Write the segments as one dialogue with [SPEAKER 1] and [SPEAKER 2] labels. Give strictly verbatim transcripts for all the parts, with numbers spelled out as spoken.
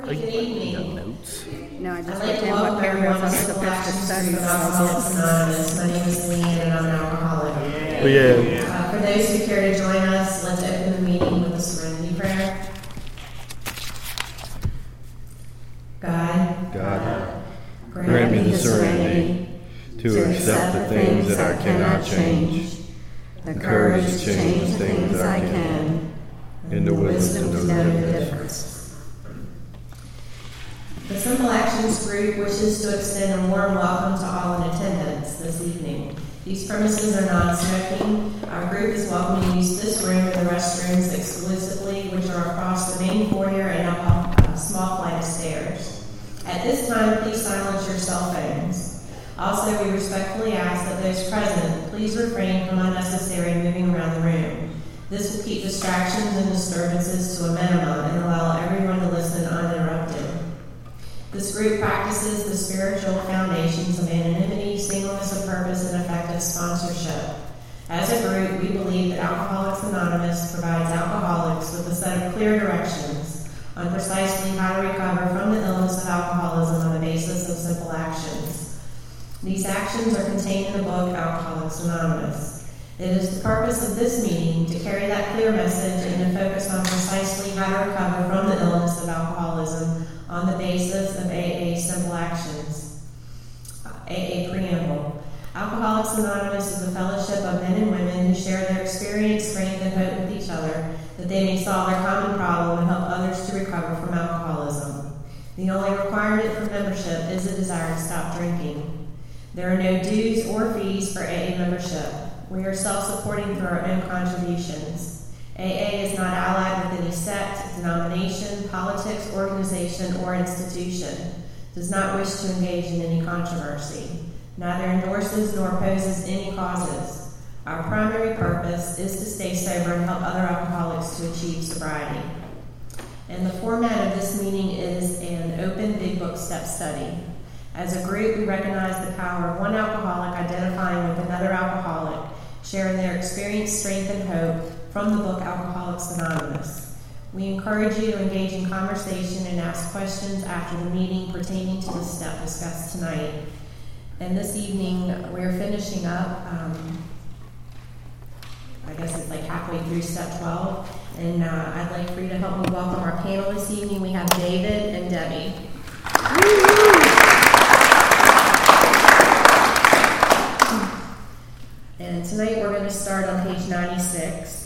[SPEAKER 1] Good evening.
[SPEAKER 2] Notes.
[SPEAKER 3] No, I just
[SPEAKER 1] I'd like
[SPEAKER 3] looked
[SPEAKER 1] to
[SPEAKER 3] in
[SPEAKER 1] welcome
[SPEAKER 3] what paragraph
[SPEAKER 1] everyone
[SPEAKER 3] I
[SPEAKER 1] to
[SPEAKER 3] was
[SPEAKER 1] Simple
[SPEAKER 3] supposed to
[SPEAKER 1] Actions
[SPEAKER 3] study.
[SPEAKER 1] from
[SPEAKER 3] So I
[SPEAKER 1] Alcoholics Anonymous. My name is Leanne and I'm an alcoholic.
[SPEAKER 2] Oh, yeah.
[SPEAKER 1] Uh, for those who care to join us, let's open the meeting with a serenity prayer. God,
[SPEAKER 2] God,
[SPEAKER 1] grant,
[SPEAKER 2] grant me
[SPEAKER 1] me
[SPEAKER 2] the serenity to accept the things that I cannot change,
[SPEAKER 3] the
[SPEAKER 2] courage to change the things I can, and the wisdom to know the difference.
[SPEAKER 1] The Simple Actions group wishes to extend a warm welcome to all in attendance this evening. These premises are non-smoking. Our group is welcome to use this room and the restrooms exclusively, which are across the main foyer and up a small flight of stairs. At this time, please silence your cell phones. Also, we respectfully ask that those present please refrain from unnecessary moving around the room. This will keep distractions and disturbances to a minimum and allow everyone to listen uninterrupted. This group practices the spiritual foundations of anonymity, singleness of purpose, and effective sponsorship. As a group, we believe that Alcoholics Anonymous provides alcoholics with a set of clear directions on precisely how to recover from the illness of alcoholism on the basis of simple actions. These actions are contained in the book Alcoholics Anonymous. It is the purpose of this meeting to carry that clear message and to focus on precisely how to recover from the illness of alcoholism on the basis of A A Simple Actions. A A Preamble. Alcoholics Anonymous is a fellowship of men and women who share their experience, strength, and hope with each other, that they may solve their common problem and help others to recover from alcoholism. The only requirement for membership is a desire to stop drinking. There are no dues or fees for A A membership. We are self-supporting through our own contributions. A A is not allied with any sect, denomination, politics, organization, or institution, does not wish to engage in any controversy, neither endorses nor opposes any causes. Our primary purpose is to stay sober and help other alcoholics to achieve sobriety. And the format of this meeting is an open Big Book step study. As a group, we recognize the power of one alcoholic identifying with another alcoholic, sharing their experience, strength, and hope from the book Alcoholics Anonymous. We encourage you to engage in conversation and ask questions after the meeting pertaining to the step discussed tonight. And this evening, we're finishing up, um, I guess it's like halfway through step twelve, and uh, I'd like for you to help me welcome our panel this evening. We have David and Debbie. And tonight we're going to start on page ninety-six.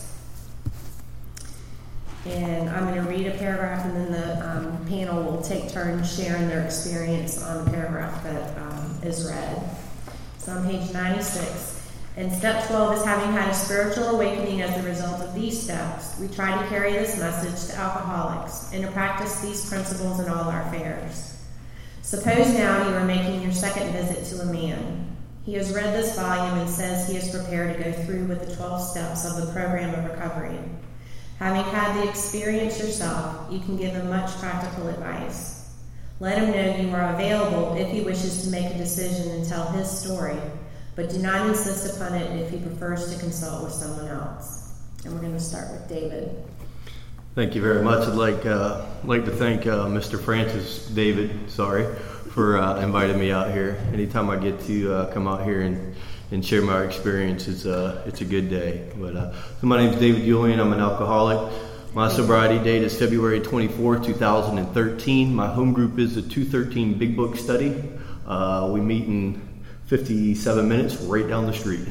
[SPEAKER 1] And I'm going to read a paragraph, and then the um, panel will take turns sharing their experience on the paragraph that um, is read. So on page ninety-six, and step twelve is having had a spiritual awakening as a result of these steps, we try to carry this message to alcoholics and to practice these principles in all our affairs. Suppose now you are making your second visit to a man. He has read this volume and says he is prepared to go through with the twelve steps of the program of recovery. Having had the experience yourself, you can give him much practical advice. Let him know you are available if he wishes to make a decision and tell his story, but do not insist upon it if he prefers to consult with someone else. And we're going to start with David.
[SPEAKER 2] Thank you very much. I'd like uh, like to thank uh, Mister Francis, David, sorry, for uh, inviting me out here. Anytime I get to uh, come out here and and share my experience, it's, uh, it's a good day. But uh, so my name is David Julian. I'm an alcoholic. My sobriety date is February twenty-fourth, two thousand thirteen. My home group is the two thirteen Big Book Study. Uh, we meet in fifty-seven minutes right down the street.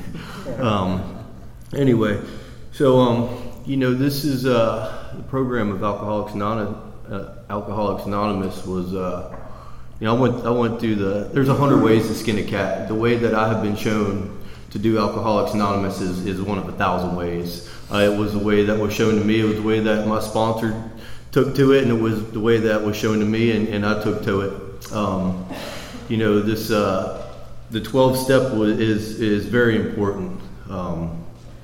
[SPEAKER 2] Um, anyway, so, um, you know, this is uh, the program of Alcoholics Anonymous. Uh, Alcoholics Anonymous was... Uh, You know, I went, I went through the, there's a hundred ways to skin a cat. The way that I have been shown to do Alcoholics Anonymous is, is one of a thousand ways. Uh, it was the way that was shown to me. It was the way that my sponsor took to it, and it was the way that was shown to me, and, and I took to it. Um, you know, this, uh, the twelve step was, is, is very important, um,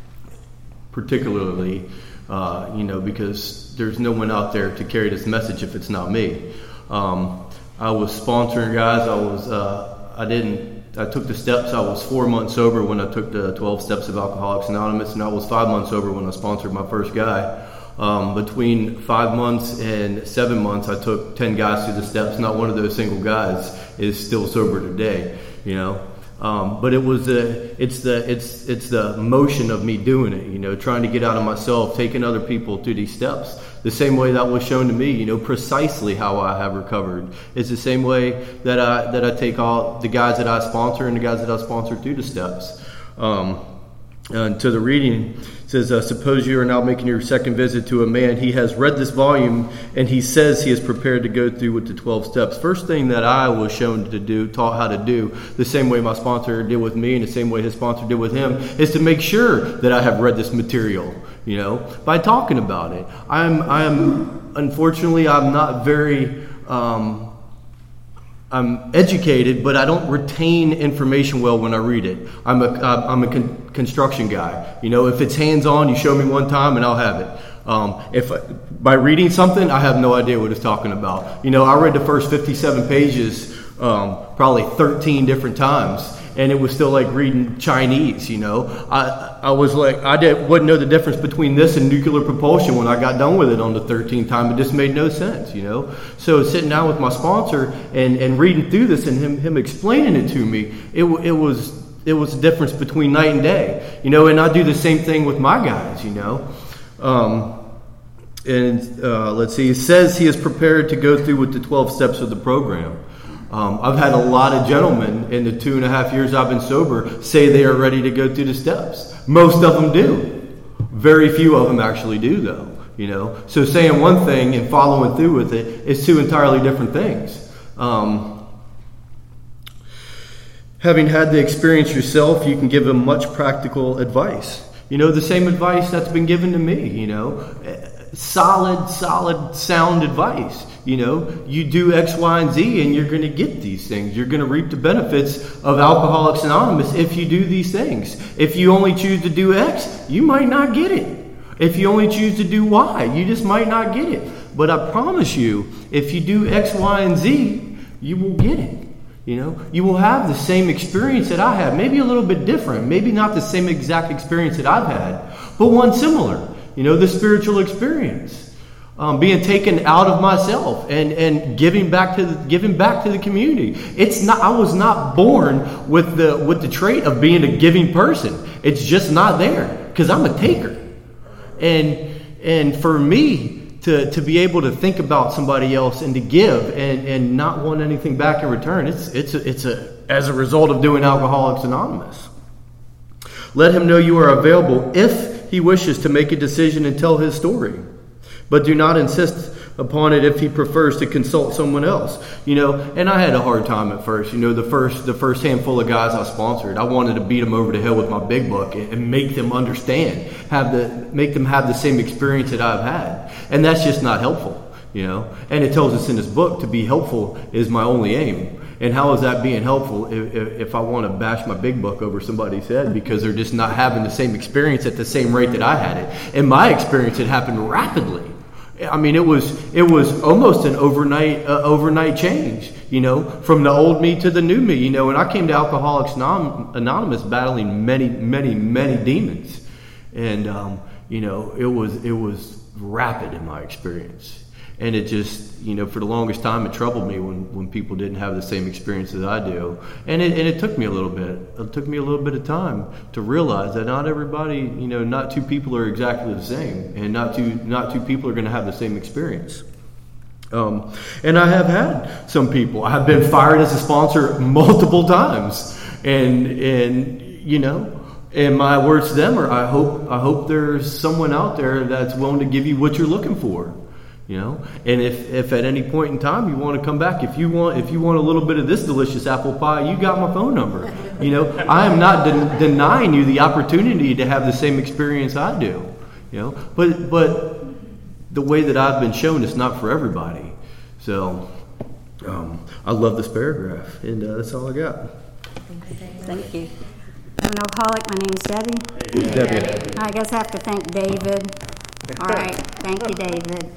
[SPEAKER 2] particularly, uh, you know, because there's no one out there to carry this message if it's not me. Um, I was sponsoring guys. I was, uh, I didn't, I took the steps. I was four months sober when I took the twelve steps of Alcoholics Anonymous, and I was five months sober when I sponsored my first guy. Um, between five months and seven months, I took ten guys through the steps. Not one of those single guys is still sober today, you know. Um, but it was the, it's the, it's, it's the motion of me doing it, you know, trying to get out of myself, taking other people through these steps. The same way that was shown to me, you know, precisely how I have recovered. It's the same way that I, that I take all the guys that I sponsor and the guys that I sponsor through the steps. Um, and to the reading, it says, uh, suppose you are now making your second visit to a man. He has read this volume and he says he is prepared to go through with the twelve steps. First thing that I was shown to do, taught how to do, the same way my sponsor did with me and the same way his sponsor did with him, is to make sure that I have read this material, you know, by talking about it. I'm, I'm, unfortunately, I'm not very, um, I'm educated, but I don't retain information well when I read it. I'm a, I'm a con- construction guy. You know, if it's hands-on, you show me one time and I'll have it. Um, if by reading something, I have no idea what it's talking about. You know, I read the first fifty-seven pages um, probably thirteen different times, and it was still like reading Chinese. You know, I I was like I did, wouldn't know the difference between this and nuclear propulsion when I got done with it on the thirteenth time. It just made no sense. You know, so sitting down with my sponsor and, and reading through this and him him explaining it to me, it it was it was a difference between night and day. You know, and I do the same thing with my guys. You know. Um, And uh, let's see, it says he is prepared to go through with the twelve steps of the program. Um, I've had a lot of gentlemen in the two and a half years I've been sober say they are ready to go through the steps. Most of them do. Very few of them actually do, though. You know, so saying one thing and following through with it is two entirely different things. Um, having had the experience yourself, you can give them much practical advice. You know, the same advice that's been given to me, you know. Solid, solid, sound advice. You know, you do X, Y, and Z, and you're going to get these things. You're going to reap the benefits of Alcoholics Anonymous if you do these things. If you only choose to do X, you might not get it. If you only choose to do Y, you just might not get it. But I promise you, if you do X, Y, and Z, you will get it. You know, you will have the same experience that I had. Maybe a little bit different. Maybe not the same exact experience that I've had, but one similar. You know, the spiritual experience, um, being taken out of myself and, and giving back to the, giving back to the community. It's not. I was not born with the with the trait of being a giving person. It's just not there because I'm a taker, and and for me to to be able to think about somebody else and to give and, and not want anything back in return. It's it's a, it's a as a result of doing Alcoholics Anonymous. Let him know you are available if he wishes to make a decision and tell his story, but do not insist upon it if he prefers to consult someone else. You know, and I had a hard time at first. You know, the first the first handful of guys I sponsored, I wanted to beat them over the head with my big book and, and make them understand, have the make them have the same experience that I've had, and that's just not helpful. You know, and it tells us in this book to be helpful is my only aim. And how is that being helpful if, if, if I want to bash my big book over somebody's head because they're just not having the same experience at the same rate that I had it? In my experience, it happened rapidly. I mean, it was it was almost an overnight uh, overnight change, you know, from the old me to the new me, you know. And I came to Alcoholics Anonymous battling many, many, many demons, and um, you know, it was it was rapid in my experience. And it just, you know, for the longest time, it troubled me when, when people didn't have the same experience as I do. And it, and it took me a little bit. It took me a little bit of time to realize that not everybody, you know, not two people are exactly the same. And not two, not two people are going to have the same experience. Um, and I have had some people. I have been fired as a sponsor multiple times. And, and you know, and my words to them are, I hope, I hope there's someone out there that's willing to give you what you're looking for. You know, and if, if at any point in time you want to come back, if you want if you want a little bit of this delicious apple pie, you got my phone number. You know, I am not de- denying you the opportunity to have the same experience I do. You know, but but the way that I've been shown is not for everybody. So um, I love this paragraph, and uh, that's all I got.
[SPEAKER 3] Thank you. I'm an alcoholic. My name's Debbie.
[SPEAKER 2] Hey, Debbie.
[SPEAKER 3] I guess I have to thank David. All right, thank you, David.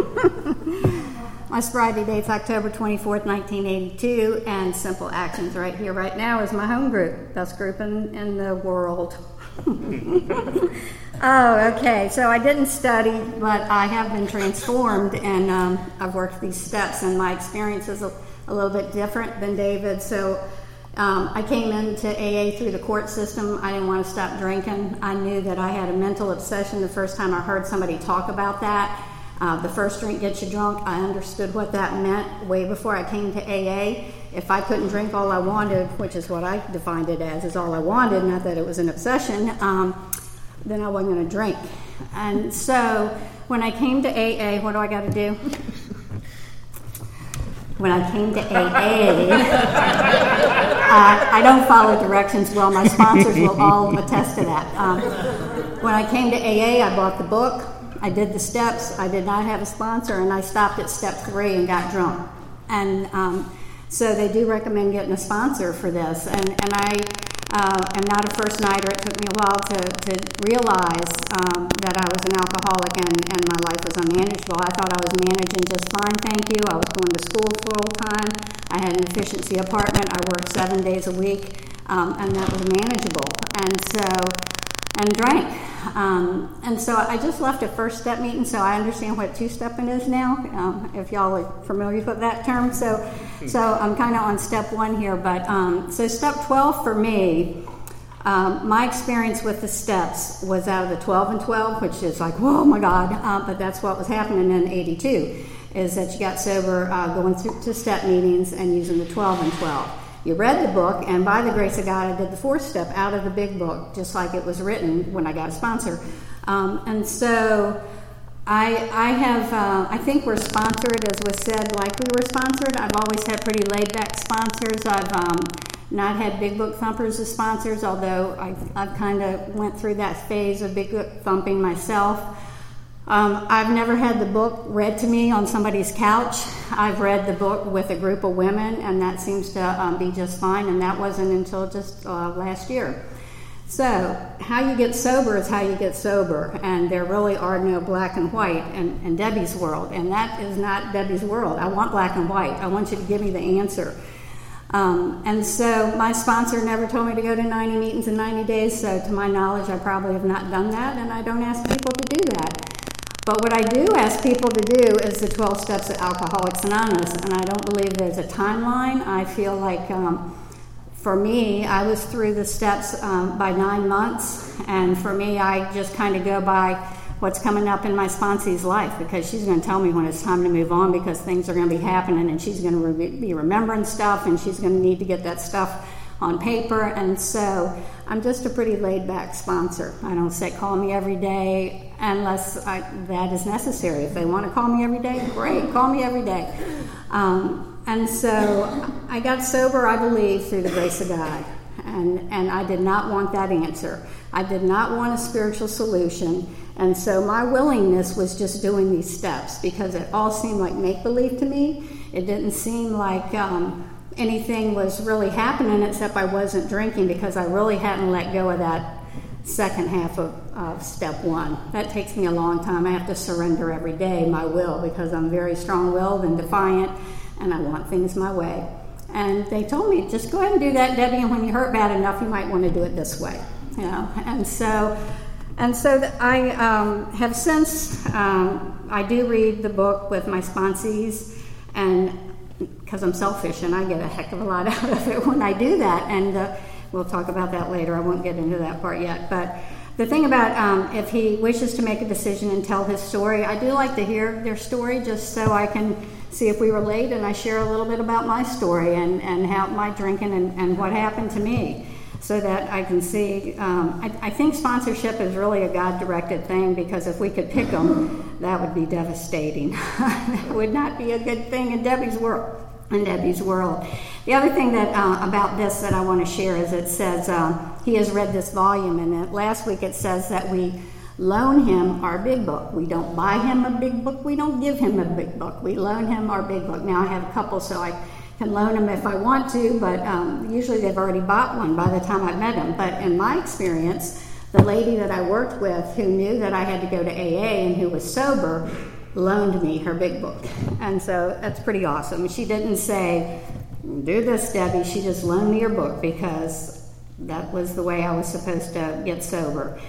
[SPEAKER 3] My sobriety date's October twenty-fourth, nineteen eighty-two, and Simple Actions right here, right now, is my home group, best group in, in the world. Oh, okay. So I didn't study, but I have been transformed, and um, I've worked these steps, and my experience is a, a little bit different than David. So um, I came into A A through the court system. I didn't want to stop drinking. I knew that I had a mental obsession the first time I heard somebody talk about that. Uh, the first drink gets you drunk. I understood what that meant way before I came to A A. If I couldn't drink all I wanted, which is what I defined it as, is all I wanted, not that it was an obsession, um, then I wasn't going to drink. And so when I came to A A, what do I got to do? When I came to A A, uh, I don't follow directions well. My sponsors will all attest to that. Um, when I came to A A, I bought the book. I did the steps. I did not have a sponsor, and I stopped at step three and got drunk. And um, so they do recommend getting a sponsor for this. And, and I uh, am not a first nighter. It took me a while to, to realize um, that I was an alcoholic and, and my life was unmanageable. I thought I was managing just fine, thank you. I was going to school full time. I had an efficiency apartment. I worked seven days a week, um, and that was manageable. And so, and drank. Um, and so I just left a first step meeting, so I understand what two-stepping is now, um, if y'all are familiar with that term. So so I'm kind of on step one here. But um, so step twelve for me, um, my experience with the steps was out of the twelve and twelve, which is like, oh my God, uh, but that's what was happening in eighty-two, is that you got sober uh, going through to step meetings and using the twelve and twelve. You read the book, and by the grace of God, I did the fourth step out of the big book, just like it was written when I got a sponsor. Um, and so I, I have, uh, I think we're sponsored, as was said, like we were sponsored. I've always had pretty laid-back sponsors. I've um, not had big book thumpers as sponsors, although I've, I've kind of went through that phase of big book thumping myself. Um, I've never had the book read to me on somebody's couch. I've read the book with a group of women, and that seems to um, be just fine, and that wasn't until just uh, last year. So how you get sober is how you get sober, and there really are no black and white in, in Debbie's world, and that is not Debbie's world. I want black and white. I want you to give me the answer. Um, and so my sponsor never told me to go to ninety meetings in ninety days, so to my knowledge, I probably have not done that, and I don't ask people to do that. But what I do ask people to do is the twelve steps of Alcoholics Anonymous, and I don't believe there's a timeline. I feel like, um, for me, I was through the steps um, by nine months, and for me, I just kind of go by what's coming up in my sponsee's life, because she's going to tell me when it's time to move on, because things are going to be happening, and she's going to re- be remembering stuff, and she's going to need to get that stuff on paper. And so I'm just a pretty laid-back sponsor. I don't say call me every day unless I, that is necessary. If they want to call me every day, great, call me every day. Um, and so I got sober, I believe, through the grace of God. And, and I did not want that answer. I did not want a spiritual solution. And so my willingness was just doing these steps, because it all seemed like make-believe to me. It didn't seem like um, anything was really happening, except I wasn't drinking, because I really hadn't let go of that second half of, of step one. That takes me a long time. I have to surrender every day my will, because I'm very strong-willed and defiant, and I want things my way. And they told me, just go ahead and do that, Debbie, and when you hurt bad enough, you might want to do it this way. You know, and so, and so th- I um, have since, um, I do read the book with my sponsees, and because I'm selfish and I get a heck of a lot out of it when I do that, and uh, we'll talk about that later. I won't get into that part yet. But the thing about um, if he wishes to make a decision and tell his story, I do like to hear their story, just so I can see if we relate, and I share a little bit about my story and, and how my drinking and, and what happened to me, so that I can see. Um, I, I think sponsorship is really a God-directed thing, because if we could pick them, that would be devastating. That would not be a good thing in Debbie's world. In Debbie's world. The other thing that uh, about this that I want to share is it says um, he has read this volume, and last week it says that we loan him our big book. We don't buy him a big book. We don't give him a big book. We loan him our big book. Now I have a couple, so I can loan them if I want to, but um, usually they've already bought one by the time I met them. But in my experience, the lady that I worked with, who knew that I had to go to A A and who was sober, loaned me her big book. And so that's pretty awesome. She didn't say, do this, Debbie. She just loaned me her book, because that was the way I was supposed to get sober.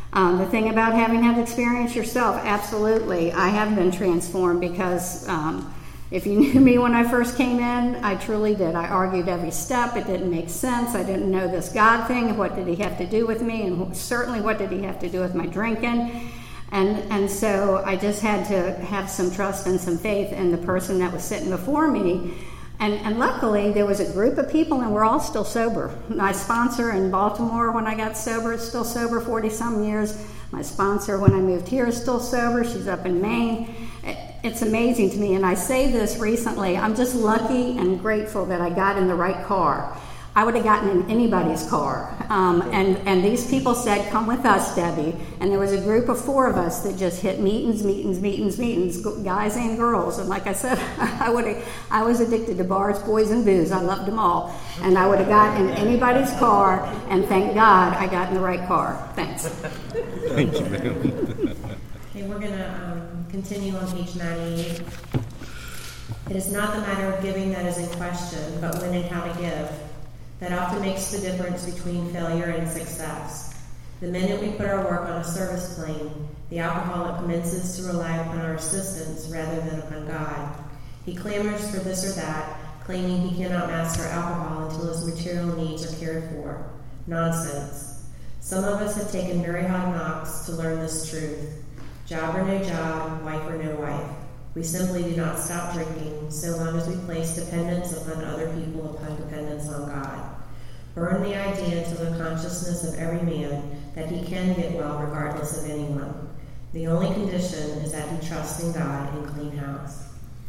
[SPEAKER 3] Um, the thing about having had experience yourself, absolutely, I have been transformed because um, if you knew me when I first came in, I truly did. I argued every step. It didn't make sense. I didn't know this God thing. What did he have to do with me? And certainly what did he have to do with my drinking? And and so I just had to have some trust and some faith in the person that was sitting before me. And, and luckily, there was a group of people, and we're all still sober. My sponsor in Baltimore, when I got sober, is still sober forty-some years. My sponsor, when I moved here, is still sober. She's up in Maine. It, it's amazing to me, and I say this recently. I'm just lucky and grateful that I got in the right car. I would have gotten in anybody's car. Um, and, and these people said, come with us, Debbie. And there was a group of four of us that just hit meetings, meetings, meetings, meetings, guys and girls. And like I said, I would have, I was addicted to bars, boys, and booze. I loved them all. And I would have got in anybody's car, and thank God I got in the right car. Thanks.
[SPEAKER 2] Thank you, ma'am.
[SPEAKER 1] Okay, we're going to um, continue on page ninety-eight. It is not the matter of giving that is in question, but when and how to give. That often makes the difference between failure and success. The minute we put our work on a service plane, the alcoholic commences to rely upon our assistance rather than upon God. He clamors for this or that, claiming he cannot master alcohol until his material needs are cared for. Nonsense. Some of us have taken very hard knocks to learn this truth. Job or no job, wife or no wife. We simply do not stop drinking so long as we place dependence upon other people upon dependence on God. Burn the idea into the consciousness of every man that he can get well regardless of anyone. The only condition is that he trusts in God and clean house.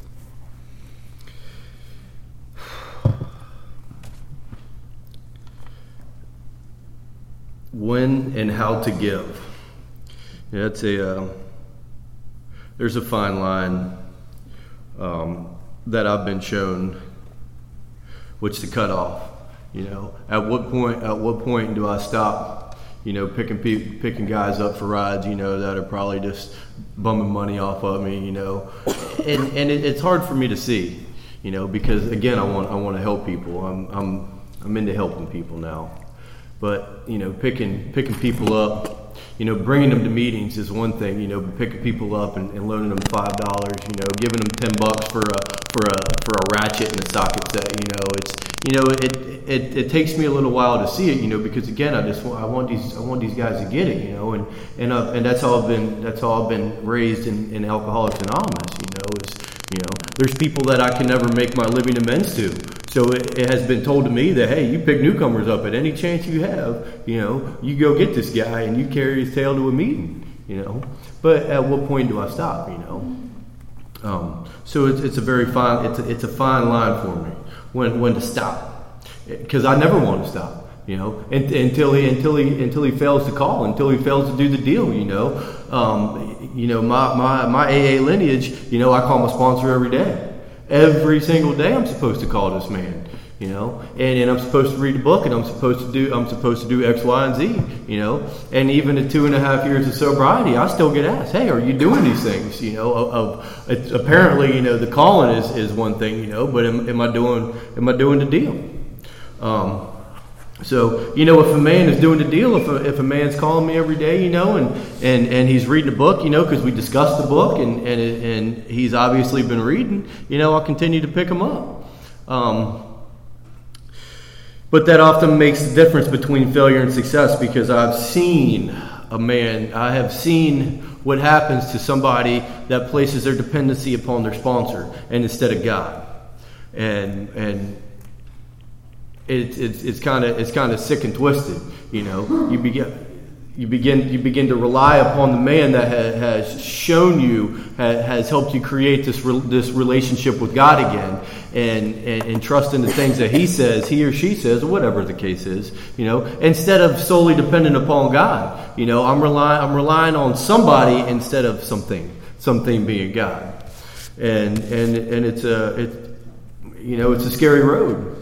[SPEAKER 2] When and how to give. Yeah, that's a... Uh, There's a fine line um, that I've been shown which to cut off. You know, at what point? At what point do I stop? You know, picking pe- picking guys up for rides. You know, that are probably just bumming money off of me. You know, and and it, it's hard for me to see. You know, because again, I want I want to help people. I'm I'm I'm into helping people now. But you know, picking picking people up. You know, bringing them to meetings is one thing. You know, picking people up and, and loaning them five dollars. You know, giving them ten bucks for a for a for a ratchet and a socket set. You know, it's you know it, it it takes me a little while to see it. You know, because again, I just want I want these I want these guys to get it. You know, and and uh, and that's all I've been that's all I've been raised in, in Alcoholics Anonymous. You know, is you know there's people that I can never make my living amends to. So it, it has been told to me that, hey, you pick newcomers up at any chance you have, you know, you go get this guy and you carry his tail to a meeting, you know. But at what point do I stop, you know? Um, so it's it's a very fine it's a, it's a fine line for me when when to stop, because I never want to stop, you know, and, until he until he until he fails to call, until he fails to do the deal, you know. Um, you know, my, my my A A lineage, you know, I call my sponsor every day. Every single day I'm supposed to call this man, you know, and, and I'm supposed to read a book, and I'm supposed to do I'm supposed to do X, Y, and Z, you know, and even at two and a half years of sobriety, I still get asked, hey, are you doing these things, you know, of, of it's apparently, you know, the calling is, is one thing, you know, but am, am I doing am I doing the deal? Um, So, you know, if a man is doing the deal, if a, if a man's calling me every day, you know, and, and, and he's reading a book, you know, because we discussed the book, and, and, it, and he's obviously been reading, you know, I'll continue to pick him up. Um, but that often makes the difference between failure and success, because I've seen a man, I have seen what happens to somebody that places their dependency upon their sponsor and instead of God. And, and, It's it's it's kind of it's kind of sick and twisted, you know. You begin you begin you begin to rely upon the man that ha, has shown you ha, has helped you create this re, this relationship with God again, and, and and trust in the things that He says, he or she says, or whatever the case is, you know. Instead of solely dependent upon God, you know, I'm relying I'm relying on somebody instead of something something being God, and and and it's a it you know it's a scary road.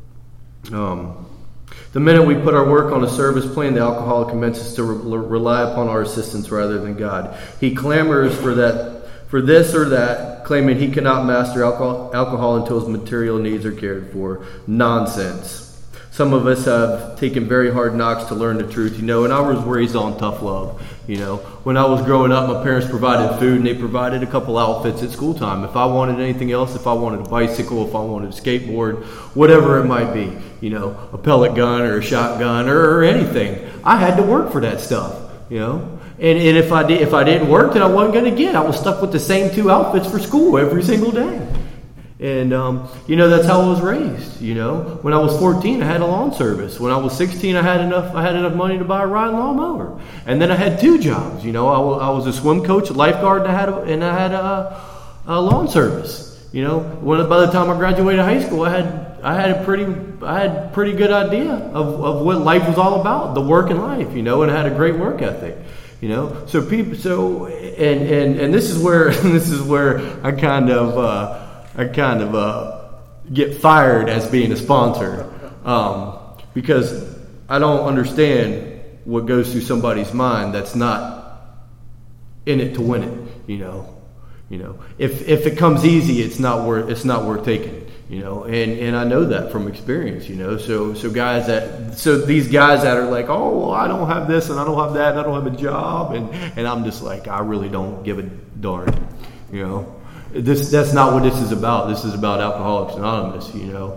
[SPEAKER 2] Um, the minute we put our work on a service plan, the alcoholic commences to re- rely upon our assistance rather than God. He clamors for that, for this or that, claiming he cannot master alcohol, alcohol until his material needs are cared for. Nonsense. Some of us have taken very hard knocks to learn the truth, you know, and I was raised on tough love, you know. When I was growing up, my parents provided food, and they provided a couple outfits at school time. If I wanted anything else, if I wanted a bicycle, if I wanted a skateboard, whatever it might be, you know, a pellet gun or a shotgun or, or anything, I had to work for that stuff, you know. And, and if I did, if I didn't work, then I wasn't going to get. I was stuck with the same two outfits for school every single day. And, um, you know, that's how I was raised, you know. When I was fourteen, I had a lawn service. When I was sixteen, I had enough I had enough money to buy a riding lawnmower. And then I had two jobs, you know. I, w- I was a swim coach, a lifeguard, and I had a, and I had a, a lawn service. You know, when by the time I graduated high school, I had I had a pretty I had a pretty good idea of, of what life was all about, the working life, you know, and I had a great work ethic. You know, so people, so and and and this is where this is where I kind of uh, I kind of uh, get fired as being a sponsor, um, because I don't understand what goes through somebody's mind that's not in it to win it. You know, you know, if if it comes easy, it's not worth it's not worth taking. You know, and, and I know that from experience, you know, so so guys that, so these guys that are like, oh, well, I don't have this and I don't have that and I don't have a job. And, and I'm just like, I really don't give a darn, you know. This That's not what this is about. This is about Alcoholics Anonymous, you know.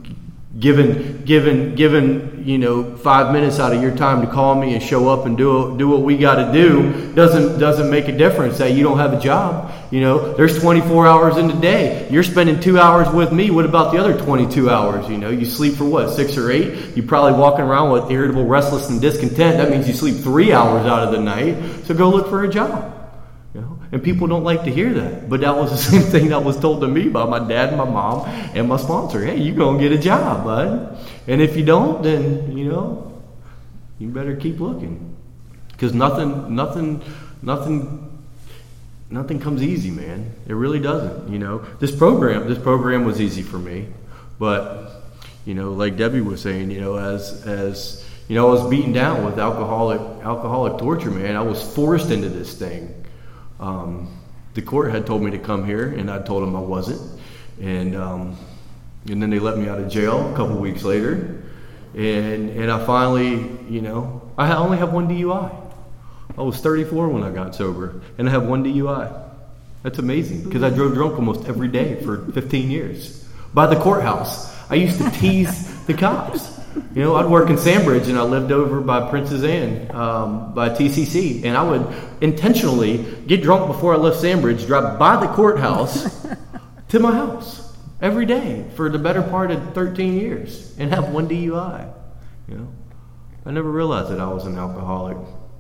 [SPEAKER 2] Given, given, given, you know, five minutes out of your time to call me and show up and do do what we got to do doesn't doesn't make a difference that you don't have a job. You know, there's twenty-four hours in the day. You're spending two hours with me. What about the other twenty-two hours? You know, you sleep for what, six or eight? You're probably walking around with irritable, restless, and discontent. That means you sleep three hours out of the night. So go look for a job. You know, and people don't like to hear that, but that was the same thing that was told to me by my dad and my mom and my sponsor. Hey, you gonna get a job, bud, and if you don't, then you know you better keep looking, because nothing, nothing, nothing, nothing comes easy, man. It really doesn't. You know, this program, this program was easy for me, but you know, like Debbie was saying, you know, as as you know, I was beaten down with alcoholic alcoholic torture, man. I was forced into this thing. Um, the court had told me to come here, and I told them I wasn't, and um, and then they let me out of jail a couple weeks later, and and I finally, you know, I only have one D U I. I was thirty-four when I got sober, and I have one D U I. That's amazing, because I drove drunk almost every day for fifteen years by the courthouse. I used to tease the cops. You know, I'd work in Sandbridge, and I lived over by Princess Anne, um, by T C C, and I would intentionally get drunk before I left Sandbridge, drive by the courthouse to my house every day for the better part of thirteen years, and have one D U I. You know, I never realized that I was an alcoholic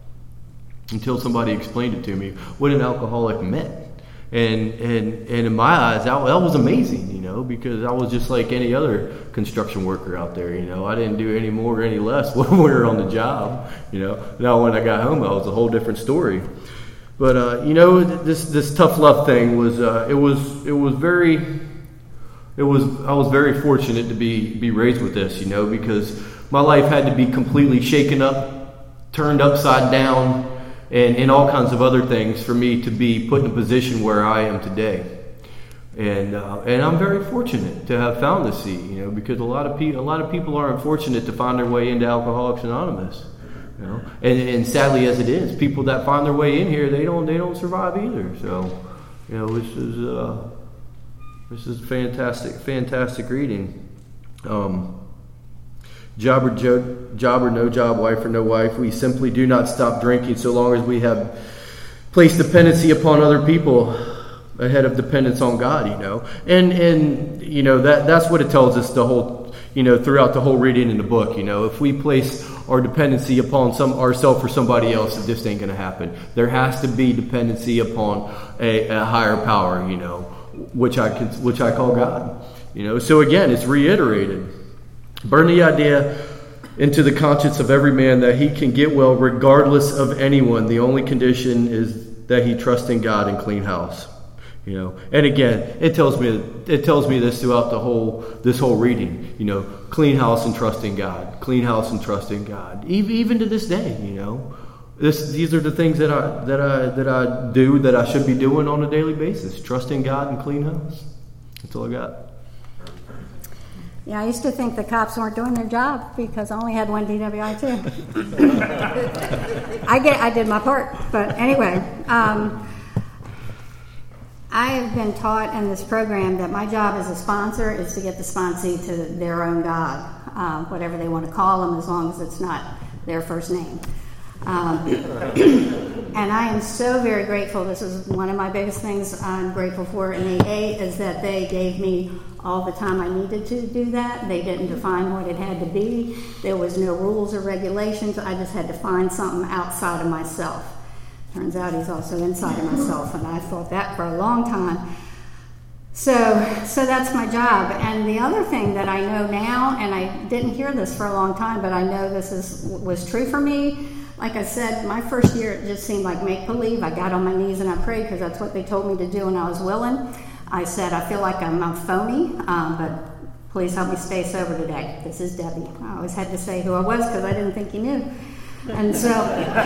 [SPEAKER 2] until somebody explained it to me what an alcoholic meant. And and and in my eyes, that, that was amazing, you know, because I was just like any other construction worker out there, you know. I didn't do any more or any less when we were on the job, you know. Now, when I got home, I was a whole different story. But uh, you know, this this tough love thing was uh, it was it was very it was I was very fortunate to be be raised with this, you know, because my life had to be completely shaken up, turned upside down, and, and all kinds of other things for me to be put in a position where I am today. And uh, and I'm very fortunate to have found this seat, you know, because a lot of people a lot of people are unfortunate to find their way into Alcoholics Anonymous, you know. And, and sadly as it is, people that find their way in here, they don't they don't survive either. So, you know, this is uh, this is fantastic fantastic reading. Um, Job or, jo- job or no job, wife or no wife, we simply do not stop drinking so long as we have placed dependency upon other people ahead of dependence on God, you know. And, and you know, that that's what it tells us the whole, you know, throughout the whole reading in the book, you know. If we place our dependency upon some ourselves or somebody else, it just ain't going to happen. There has to be dependency upon a, a higher power, you know, which I can, which I call God, you know. So again, it's reiterated. Burn the idea into the conscience of every man that he can get well regardless of anyone. The only condition is that he trusts in God and clean house. You know, and again, it tells me it tells me this throughout the whole this whole reading. You know, clean house and trust in God, clean house and trust in God. Even even to this day, you know, this these are the things that I that I that I do that I should be doing on a daily basis. Trust in God and clean house. That's all I got.
[SPEAKER 3] Yeah, I used to think the cops weren't doing their job because I only had one D W I too. I get, I did my part, but anyway, um, I have been taught in this program that my job as a sponsor is to get the sponsee to their own God, uh, whatever they want to call them, as long as it's not their first name. Um, and I am so very grateful. This is one of my biggest things I'm grateful for in A A, is that they gave me all the time I needed to do that. They didn't define what it had to be. There was no rules or regulations. I just had to find something outside of myself. Turns out he's also inside of myself, and I thought that for a long time. So, so that's my job. And the other thing that I know now, and I didn't hear this for a long time, but I know this is was true for me. Like I said, my first year it just seemed like make-believe. I got on my knees and I prayed because that's what they told me to do, and I was willing. I said, I feel like I'm, I'm phony, um, but please help me stay sober today. This is Debbie. I always had to say who I was because I didn't think he knew. And so,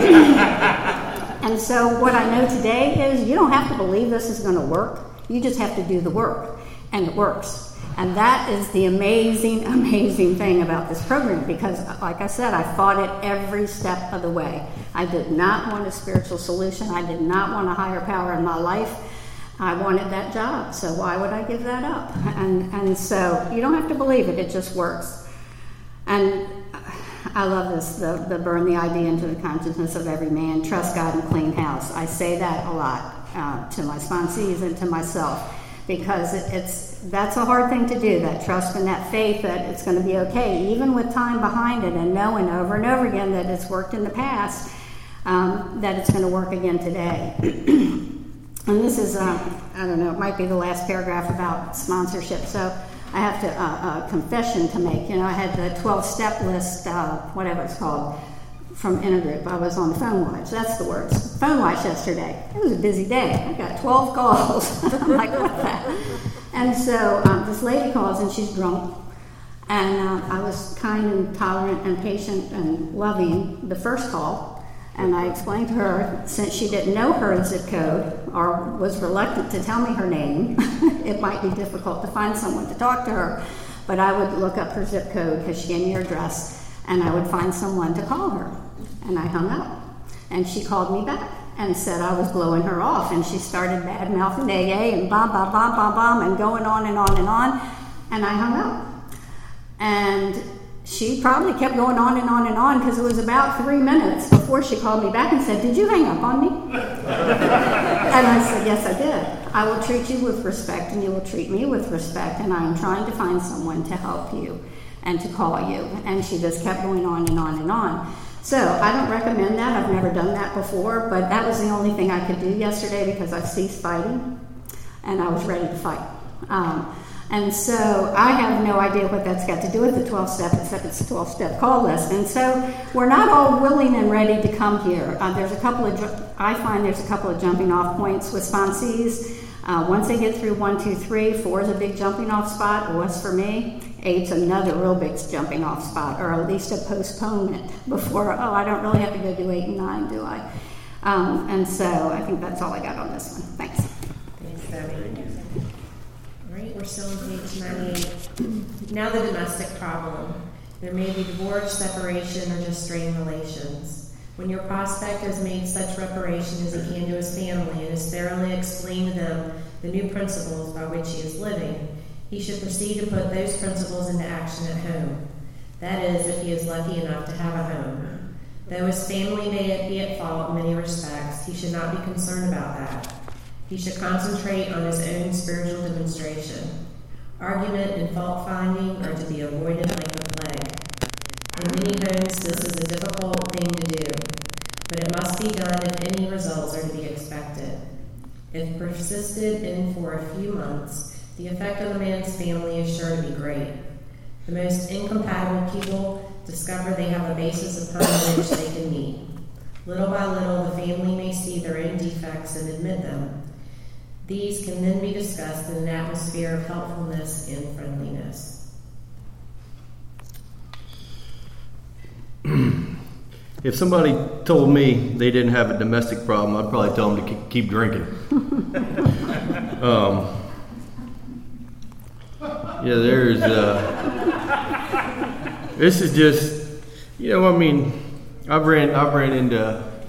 [SPEAKER 3] and so what I know today is you don't have to believe this is going to work. You just have to do the work, and it works. And that is the amazing, amazing thing about this program, because, like I said, I fought it every step of the way. I did not want a spiritual solution. I did not want a higher power in my life. I wanted that job, so why would I give that up? And and so you don't have to believe it, it just works. And I love this, the, the burn the idea into the consciousness of every man, trust God and clean house. I say that a lot uh, to my sponsees and to myself, because it, it's that's a hard thing to do, that trust and that faith that it's going to be okay, even with time behind it and knowing over and over again that it's worked in the past, um, that it's going to work again today. And this is, uh, I don't know, it might be the last paragraph about sponsorship. So I have to, uh, a confession to make. You know, I had the twelve-step list, uh, whatever it's called, from Intergroup. I was on the phone watch. That's the words. Phone watch yesterday. It was a busy day. I got twelve calls. I'm like, what the? And so um, this lady calls, and she's drunk. And uh, I was kind and tolerant and patient and loving the first call. And I explained to her, since she didn't know her zip code or was reluctant to tell me her name, it might be difficult to find someone to talk to her. But I would look up her zip code because she gave me her address, and I would find someone to call her. And I hung up. And she called me back and said I was blowing her off. And she started bad-mouthing A A and bom, bom, bom, bom, bom, and going on and on and on. And I hung up. And she probably kept going on and on and on because it was about three minutes before she called me back and said, did you hang up on me? And I said, yes, I did. I will treat you with respect and you will treat me with respect, and I am trying to find someone to help you and to call you. And she just kept going on and on and on. So I don't recommend that. I've never done that before, but that was the only thing I could do yesterday because I ceased fighting and I was ready to fight. Um, And so I have no idea what that's got to do with the twelve-step, except it's a twelve-step call list. And so we're not all willing and ready to come here. Uh, there's a couple of, I find there's a couple of jumping off points with sponsees. Uh, once they get through one, two, three, four is a big jumping off spot, or was for me. Eight's another real big jumping off spot, or at least a postponement before, oh, I don't really have to go do eight and nine, do I? Um, and so I think that's all I got on this one. Thanks.
[SPEAKER 1] Thanks, Debbie. We're still on page ninety-eight. Now the domestic problem. There may be divorce, separation, or just strained relations. When your prospect has made such reparation as he can to his family and has thoroughly explained to them the new principles by which he is living, he should proceed to put those principles into action at home. That is, if he is lucky enough to have a home. Though his family may be at fault in many respects, he should not be concerned about that. He should concentrate on his own spiritual demonstration. Argument and fault-finding are to be avoided like the plague. In many homes, this is a difficult thing to do, but it must be done if any results are to be expected. If persisted in for a few months, the effect on the man's family is sure to be great. The most incompatible people discover they have a basis upon which they can meet. Little by little, the family may see their own defects and admit them. These can then be discussed in an atmosphere of helpfulness and friendliness.
[SPEAKER 2] If somebody told me they didn't have a domestic problem, I'd probably tell them to keep drinking. um, you Yeah, there's, uh, this is just, you know, I mean, I've ran, I've ran into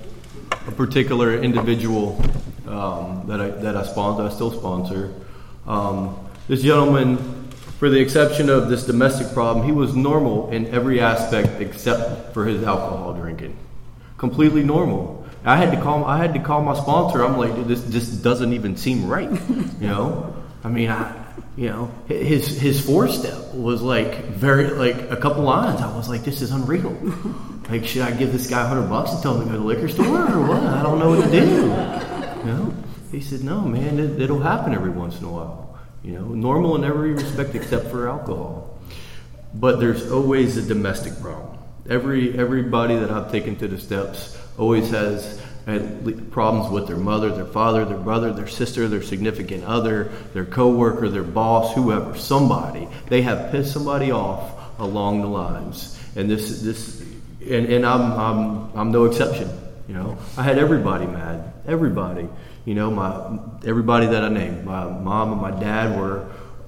[SPEAKER 2] a particular individual um, that I that I sponsor, I still sponsor. Um, this gentleman, for the exception of this domestic problem, he was normal in every aspect except for his alcohol drinking. Completely normal. I had to call, I had to call my sponsor. I'm like, this just doesn't even seem right, you know. I mean, I, you know, his his four step was like very like a couple lines. I was like, this is unreal. Like, should I give this guy a hundred bucks and tell him to go to the liquor store or what? I don't know what to do. You know? He said, no, man, it, it'll happen every once in a while. You know, normal in every respect except for alcohol. But there's always a domestic problem. Every everybody that I've taken to the steps always has had problems with their mother, their father, their brother, their sister, their significant other, their coworker, their boss, whoever, somebody. They have pissed somebody off along the lines. And this this and, and I'm I'm I'm no exception. You know, I had everybody mad. Everybody. You know, my everybody that I named. My mom and my dad were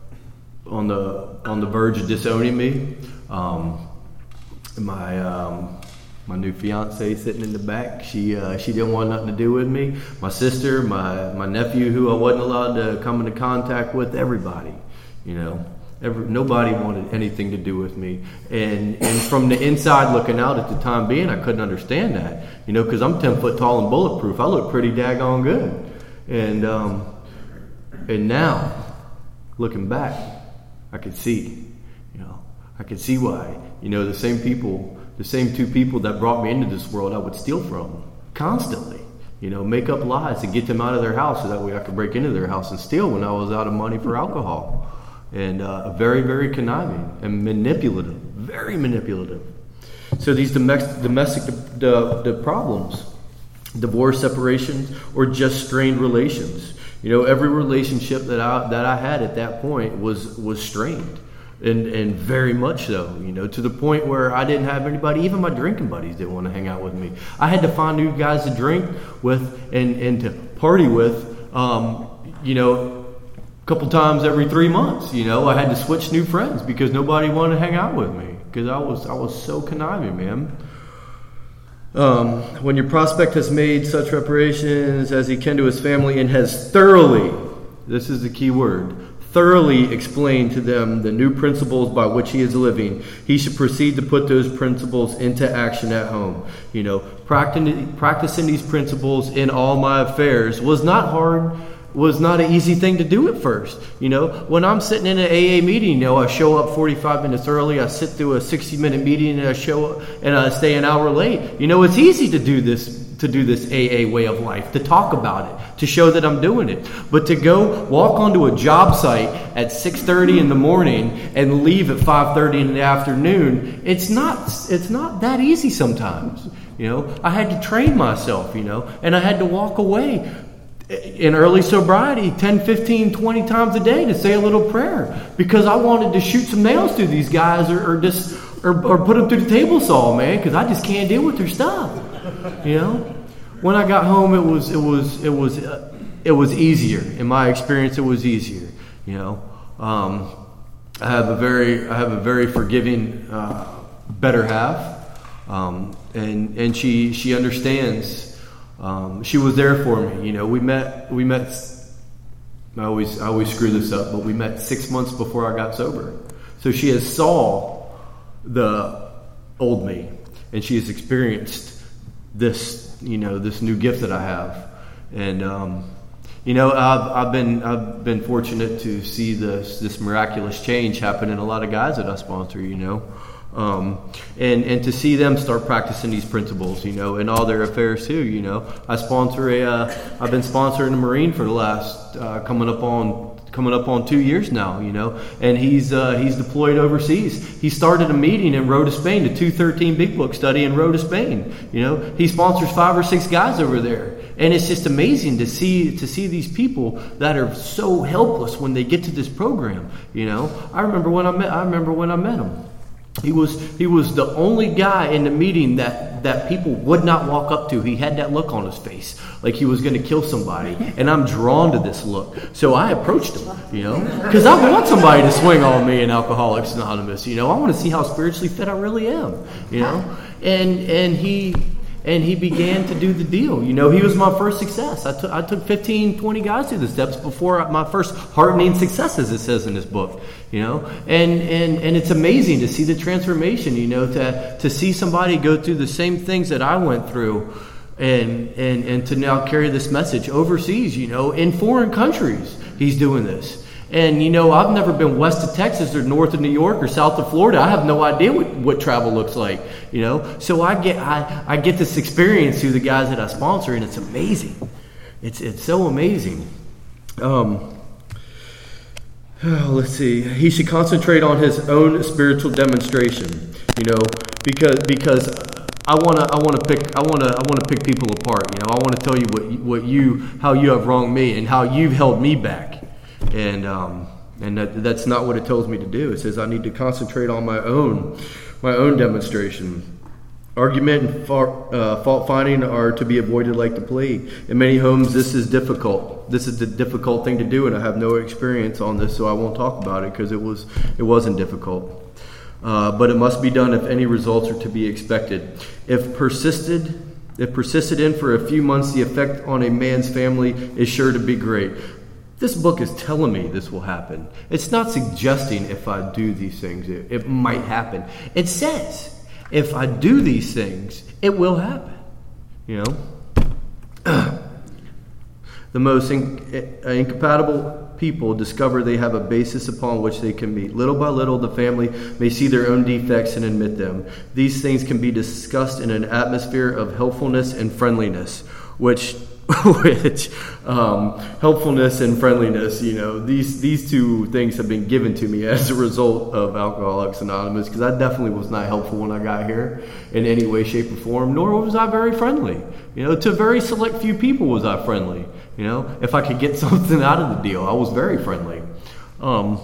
[SPEAKER 2] on the on the verge of disowning me. Um, my um, my new fiance sitting in the back. She uh, she didn't want nothing to do with me. My sister, my my nephew, who I wasn't allowed to come into contact with. Everybody. You know. Every, nobody wanted anything to do with me, and and from the inside looking out at the time being, I couldn't understand that, you know, because I'm ten foot tall and bulletproof. I look pretty daggone good, and um, and now looking back, I could see, you know, I could see why, you know, the same people, the same two people that brought me into this world, I would steal from constantly, you know, make up lies to get them out of their house so that way I could break into their house and steal when I was out of money for alcohol. And uh, very, very conniving and manipulative, very manipulative. So these domestic, domestic the, the problems, divorce, separations, or just strained relations. You know, every relationship that I that I had at that point was was strained, and and very much so. You know, to the point where I didn't have anybody. Even my drinking buddies didn't want to hang out with me. I had to find new guys to drink with and and to party with. Um, you know. Couple times every three months, you know, I had to switch new friends because nobody wanted to hang out with me because I was I was so conniving, man. Um, when your prospect has made such reparations as he can to his family and has thoroughly, this is the key word, thoroughly explained to them the new principles by which he is living, he should proceed to put those principles into action at home. You know, practicing practicing these principles in all my affairs was not hard. Was not an easy thing to do at first. You know, when I'm sitting in an A A meeting, you know, I show up forty-five minutes early, I sit through a sixty minute meeting and I show up and I stay an hour late. You know, it's easy to do this, to do this A A way of life, to talk about it, to show that I'm doing it. But to go walk onto a job site at six thirty in the morning and leave at five thirty in the afternoon, it's not, it's not that easy sometimes. You know, I had to train myself, you know, and I had to walk away in early sobriety ten, fifteen, twenty times a day to say a little prayer because I wanted to shoot some nails through these guys or, or just or, or put them through the table saw, man, because I just can't deal with their stuff. You know, when I got home, it was it was it was uh, it was easier. In my experience, it was easier. You know, um, I have a very I have a very forgiving uh, better half, um, and and she she understands. Um, she was there for me. You know, we met, we met, I always, I always screw this up, but we met six months before I got sober. So she has saw the old me and she has experienced this, you know, this new gift that I have. And, um, you know, I've, I've been, I've been fortunate to see this, this miraculous change happen in a lot of guys that I sponsor, you know. Um, and, and to see them start practicing these principles, you know, in all their affairs too, you know. I sponsor a, uh, I've been sponsoring a Marine for the last, uh, coming up on, coming up on two years now, you know, and he's, uh, he's deployed overseas. He started a meeting in Rota, Spain, the two thirteen Big Book study in Rota, Spain, you know. He sponsors five or six guys over there. And it's just amazing to see to see these people that are so helpless when they get to this program, you know. I remember when I met, I remember when I met him. He was he was the only guy in the meeting that, that people would not walk up to. He had that look on his face, like he was going to kill somebody. And I'm drawn to this look. So I approached him, you know, because I want somebody to swing on me in Alcoholics Anonymous. You know, I want to see how spiritually fit I really am, you know. And and he and he began to do the deal. You know, he was my first success. I took I took fifteen, twenty guys through the steps before my first heartening success, as it says in this book. You know, and, and, and it's amazing to see the transformation, you know, to, to see somebody go through the same things that I went through and, and, and to now carry this message overseas, you know, in foreign countries. He's doing this. And, you know, I've never been west of Texas or north of New York or south of Florida. I have no idea what, what travel looks like, you know. So I get I, I get this experience through the guys that I sponsor, and it's amazing. It's it's so amazing. Um Let's see. He should concentrate on his own spiritual demonstration, you know, because because I wanna I wanna pick I wanna I wanna pick people apart. You know, I want to tell you what what you how you have wronged me and how you've held me back, and um and that, that's not what it tells me to do. It says I need to concentrate on my own my own demonstration. Argument and fa- uh, fault finding are to be avoided like the plague. In many homes, this is difficult. This is the difficult thing to do, and I have no experience on this, so I won't talk about it because it was it wasn't difficult. Uh, but it must be done if any results are to be expected. If persisted, if persisted in for a few months, the effect on a man's family is sure to be great. This book is telling me this will happen. It's not suggesting if I do these things, it, it might happen. It says, if I do these things, it will happen. You know? The most inc- incompatible people discover they have a basis upon which they can meet. Little by little, the family may see their own defects and admit them. These things can be discussed in an atmosphere of helpfulness and friendliness, which... which um, helpfulness and friendliness, you know, these these two things have been given to me as a result of Alcoholics Anonymous, because I definitely was not helpful when I got here in any way, shape, or form, nor was I very friendly. You know, to a very select few people was I friendly. You know, if I could get something out of the deal, I was very friendly. Um,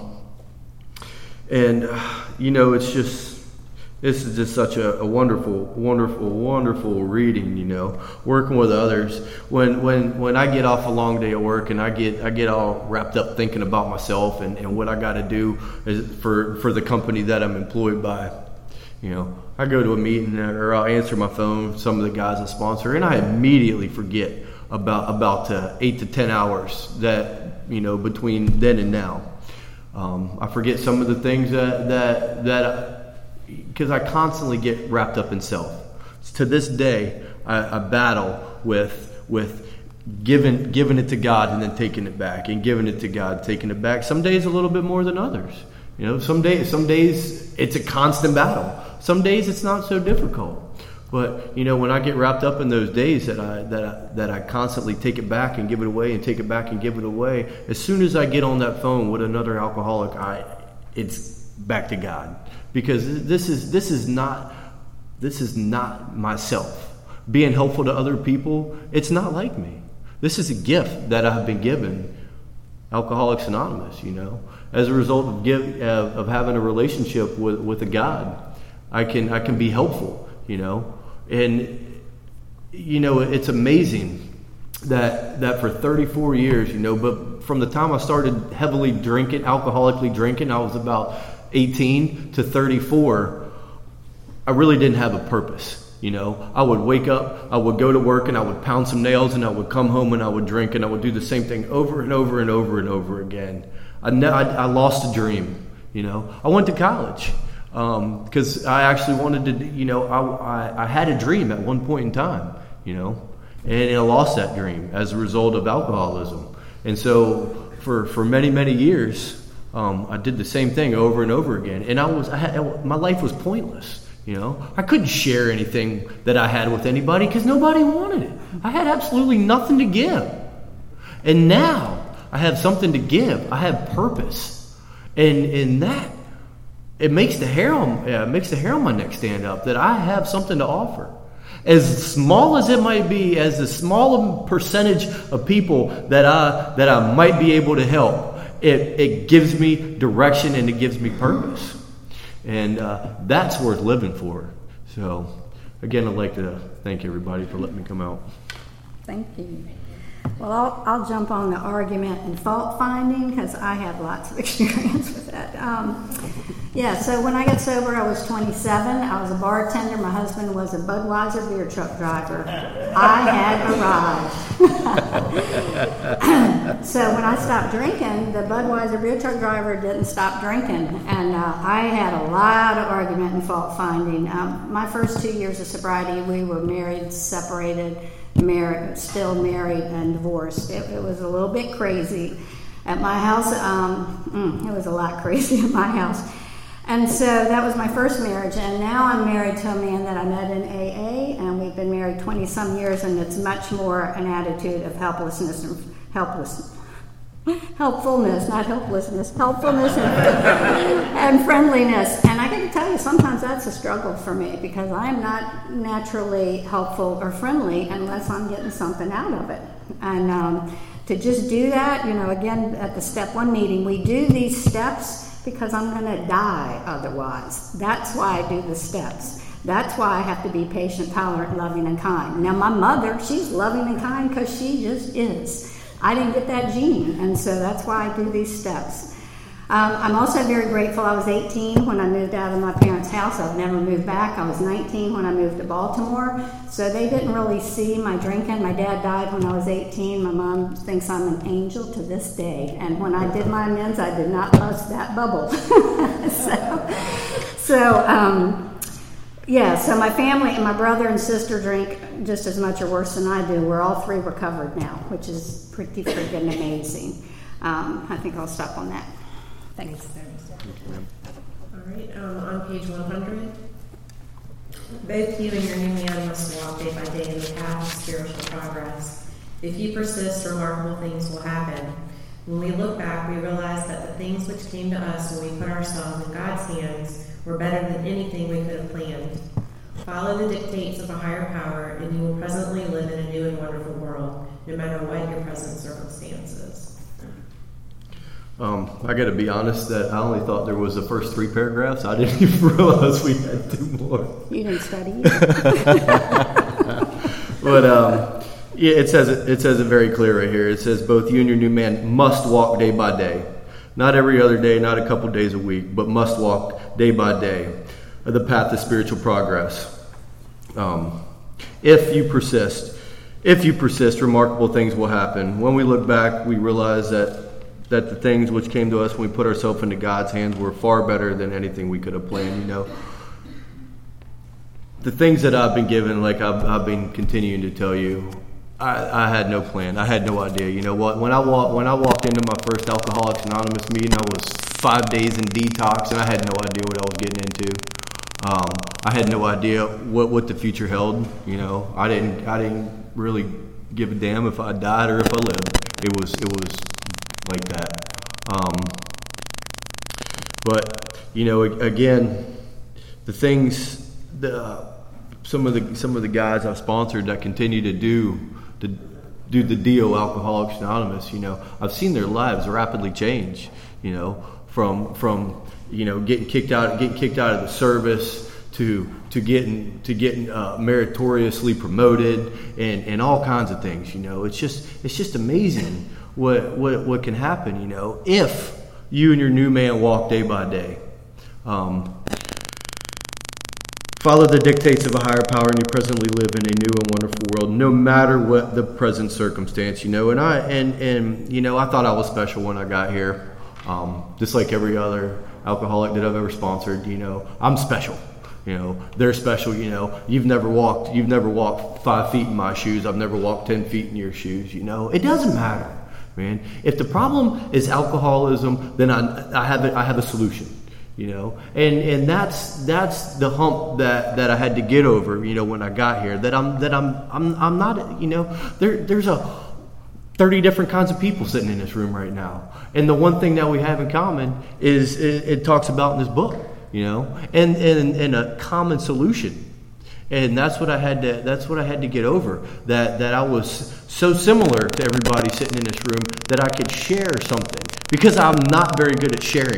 [SPEAKER 2] and, uh, you know, it's just... This is just such a, a wonderful, wonderful, wonderful reading, you know, working with others. When when when I get off a long day of work and I get I get all wrapped up thinking about myself and, and what I got to do is for, for the company that I'm employed by, you know, I go to a meeting or I'll answer my phone, some of the guys I sponsor, and I immediately forget about, about uh, eight to ten hours that, you know, between then and now. Um, I forget some of the things that, that, that I, because I constantly get wrapped up in self. To this day, I, I battle with with giving giving it to God and then taking it back, and giving it to God, taking it back. Some days a little bit more than others. You know, some days some days it's a constant battle. Some days it's not so difficult. But you know, when I get wrapped up in those days that I that I, that I constantly take it back and give it away and take it back and give it away, as soon as I get on that phone with another alcoholic, I it's back to God. Because this is this is not this is not myself. Being helpful to other people, it's not like me. This is a gift that I've been given, Alcoholics Anonymous, you know. As a result of give, uh, of having a relationship with, with a God, I can I can be helpful, you know. And you know, it's amazing that that for thirty-four years, you know, but from the time I started heavily drinking, alcoholically drinking, I was about eighteen to thirty-four, I really didn't have a purpose. You know, I would wake up, I would go to work, and I would pound some nails, and I would come home and I would drink, and I would do the same thing over and over and over and over again. I ne- I, I lost a dream. You know, I went to college because um, I actually wanted to. You know, I, I I had a dream at one point in time. You know, and I lost that dream as a result of alcoholism. And so for for many many years. Um, I did the same thing over and over again, and I was I had, my life was pointless. You know, I couldn't share anything that I had with anybody because nobody wanted it. I had absolutely nothing to give, and now I have something to give. I have purpose, and in that, it makes the hair on uh, makes the hair on my neck stand up. That I have something to offer, as small as it might be, as a small percentage of people that I that I might be able to help. It, it gives me direction and it gives me purpose. and uh, that's worth living for. So, again, I'd like to thank everybody for letting me come out.
[SPEAKER 3] Thank you. Well, I'll, I'll jump on the argument and fault finding because I have lots of experience with that. Um, yeah, so when I got sober, I was twenty-seven. I was a bartender. My husband was a Budweiser beer truck driver. I had arrived. So when I stopped drinking, the Budweiser beer truck driver didn't stop drinking. And uh, I had a lot of argument and fault finding. Um, my first two years of sobriety, we were married, separated, married, still married and divorced. It, it was a little bit crazy at my house. Um, mm, it was a lot crazy at my house. And so that was my first marriage, and now I'm married to a man that I met in A A, and we've been married twenty some years, and it's much more an attitude of helplessness and helplessness. Helpfulness, not helplessness, helpfulness and, and friendliness. And I got to tell you, sometimes that's a struggle for me because I'm not naturally helpful or friendly unless I'm getting something out of it. And um, to just do that, you know, again, at the step one meeting, we do these steps because I'm going to die otherwise. That's why I do the steps. That's why I have to be patient, tolerant, loving, and kind. Now, my mother, she's loving and kind because she just is. I didn't get that gene, and so that's why I do these steps. Um, I'm also very grateful. I was eighteen when I moved out of my parents' house. I've never moved back. I was nineteen when I moved to Baltimore, so they didn't really see my drinking. My dad died when I was eighteen. My mom thinks I'm an angel to this day, and when I did my amends, I did not bust that bubble. so, so um, yeah, so my family and my brother and sister drink just as much or worse than I do. We're all three recovered now, which is pretty freaking amazing. Um, I think I'll stop on that. Thanks.
[SPEAKER 1] All right, um, on page one hundred, both you and your new man must walk day by day in the path of spiritual progress. If you persist, remarkable things will happen. When we look back, we realize that the things which came to us when we put ourselves in God's hands were better than anything we could have planned. Follow the dictates of a higher power, and you will presently live in a new and wonderful world, no matter what your present circumstances.
[SPEAKER 2] Um, I got to be honest that I only thought there was the first three paragraphs. I didn't even realize we had two more.
[SPEAKER 3] You didn't study.
[SPEAKER 2] But um, yeah, it says it, it says it very clear right here. It says both you and your new man must walk day by day, not every other day, not a couple days a week, but must walk day by day the path of spiritual progress. Um, if you persist, if you persist, remarkable things will happen. When we look back, we realize that that the things which came to us when we put ourselves into God's hands were far better than anything we could have planned. You know, the things that I've been given, like I've, I've been continuing to tell you, I, I had no plan. I had no idea. You know what? When I walked when I walked into my first Alcoholics Anonymous meeting, I was five days in detox, and I had no idea what I was getting into. Um, I had no idea what, what the future held. You know, I didn't I didn't really give a damn if I died or if I lived. It was it was like that. Um, but you know, again, the things, the some of the some of the guys I've sponsored that continue to do to do the deal, Alcoholics Anonymous. You know, I've seen their lives rapidly change. You know, from from you know getting kicked out getting kicked out of the service to to getting to getting uh, meritoriously promoted and, and all kinds of things. You know, it's just it's just amazing what what what can happen. You know, if you and your new man walk day by day. Um, Follow the dictates of a higher power, and you presently live in a new and wonderful world, no matter what the present circumstance. You know, and I and and you know, I thought I was special when I got here, um, just like every other alcoholic that I've ever sponsored. You know, I'm special. You know, they're special. You know, you've never walked, you've never walked five feet in my shoes. I've never walked ten feet in your shoes. You know, it doesn't matter, man. If the problem is alcoholism, then I I have a, I have a solution. You know, and, and that's that's the hump that, that I had to get over. You know, when I got here, that I'm that I'm I'm I'm not. You know, there there's a thirty different kinds of people sitting in this room right now, and the one thing that we have in common is it, it talks about in this book. You know, and, and and a common solution, and that's what I had to that's what I had to get over. That that I was so similar to everybody sitting in this room that I could share something, because I'm not very good at sharing.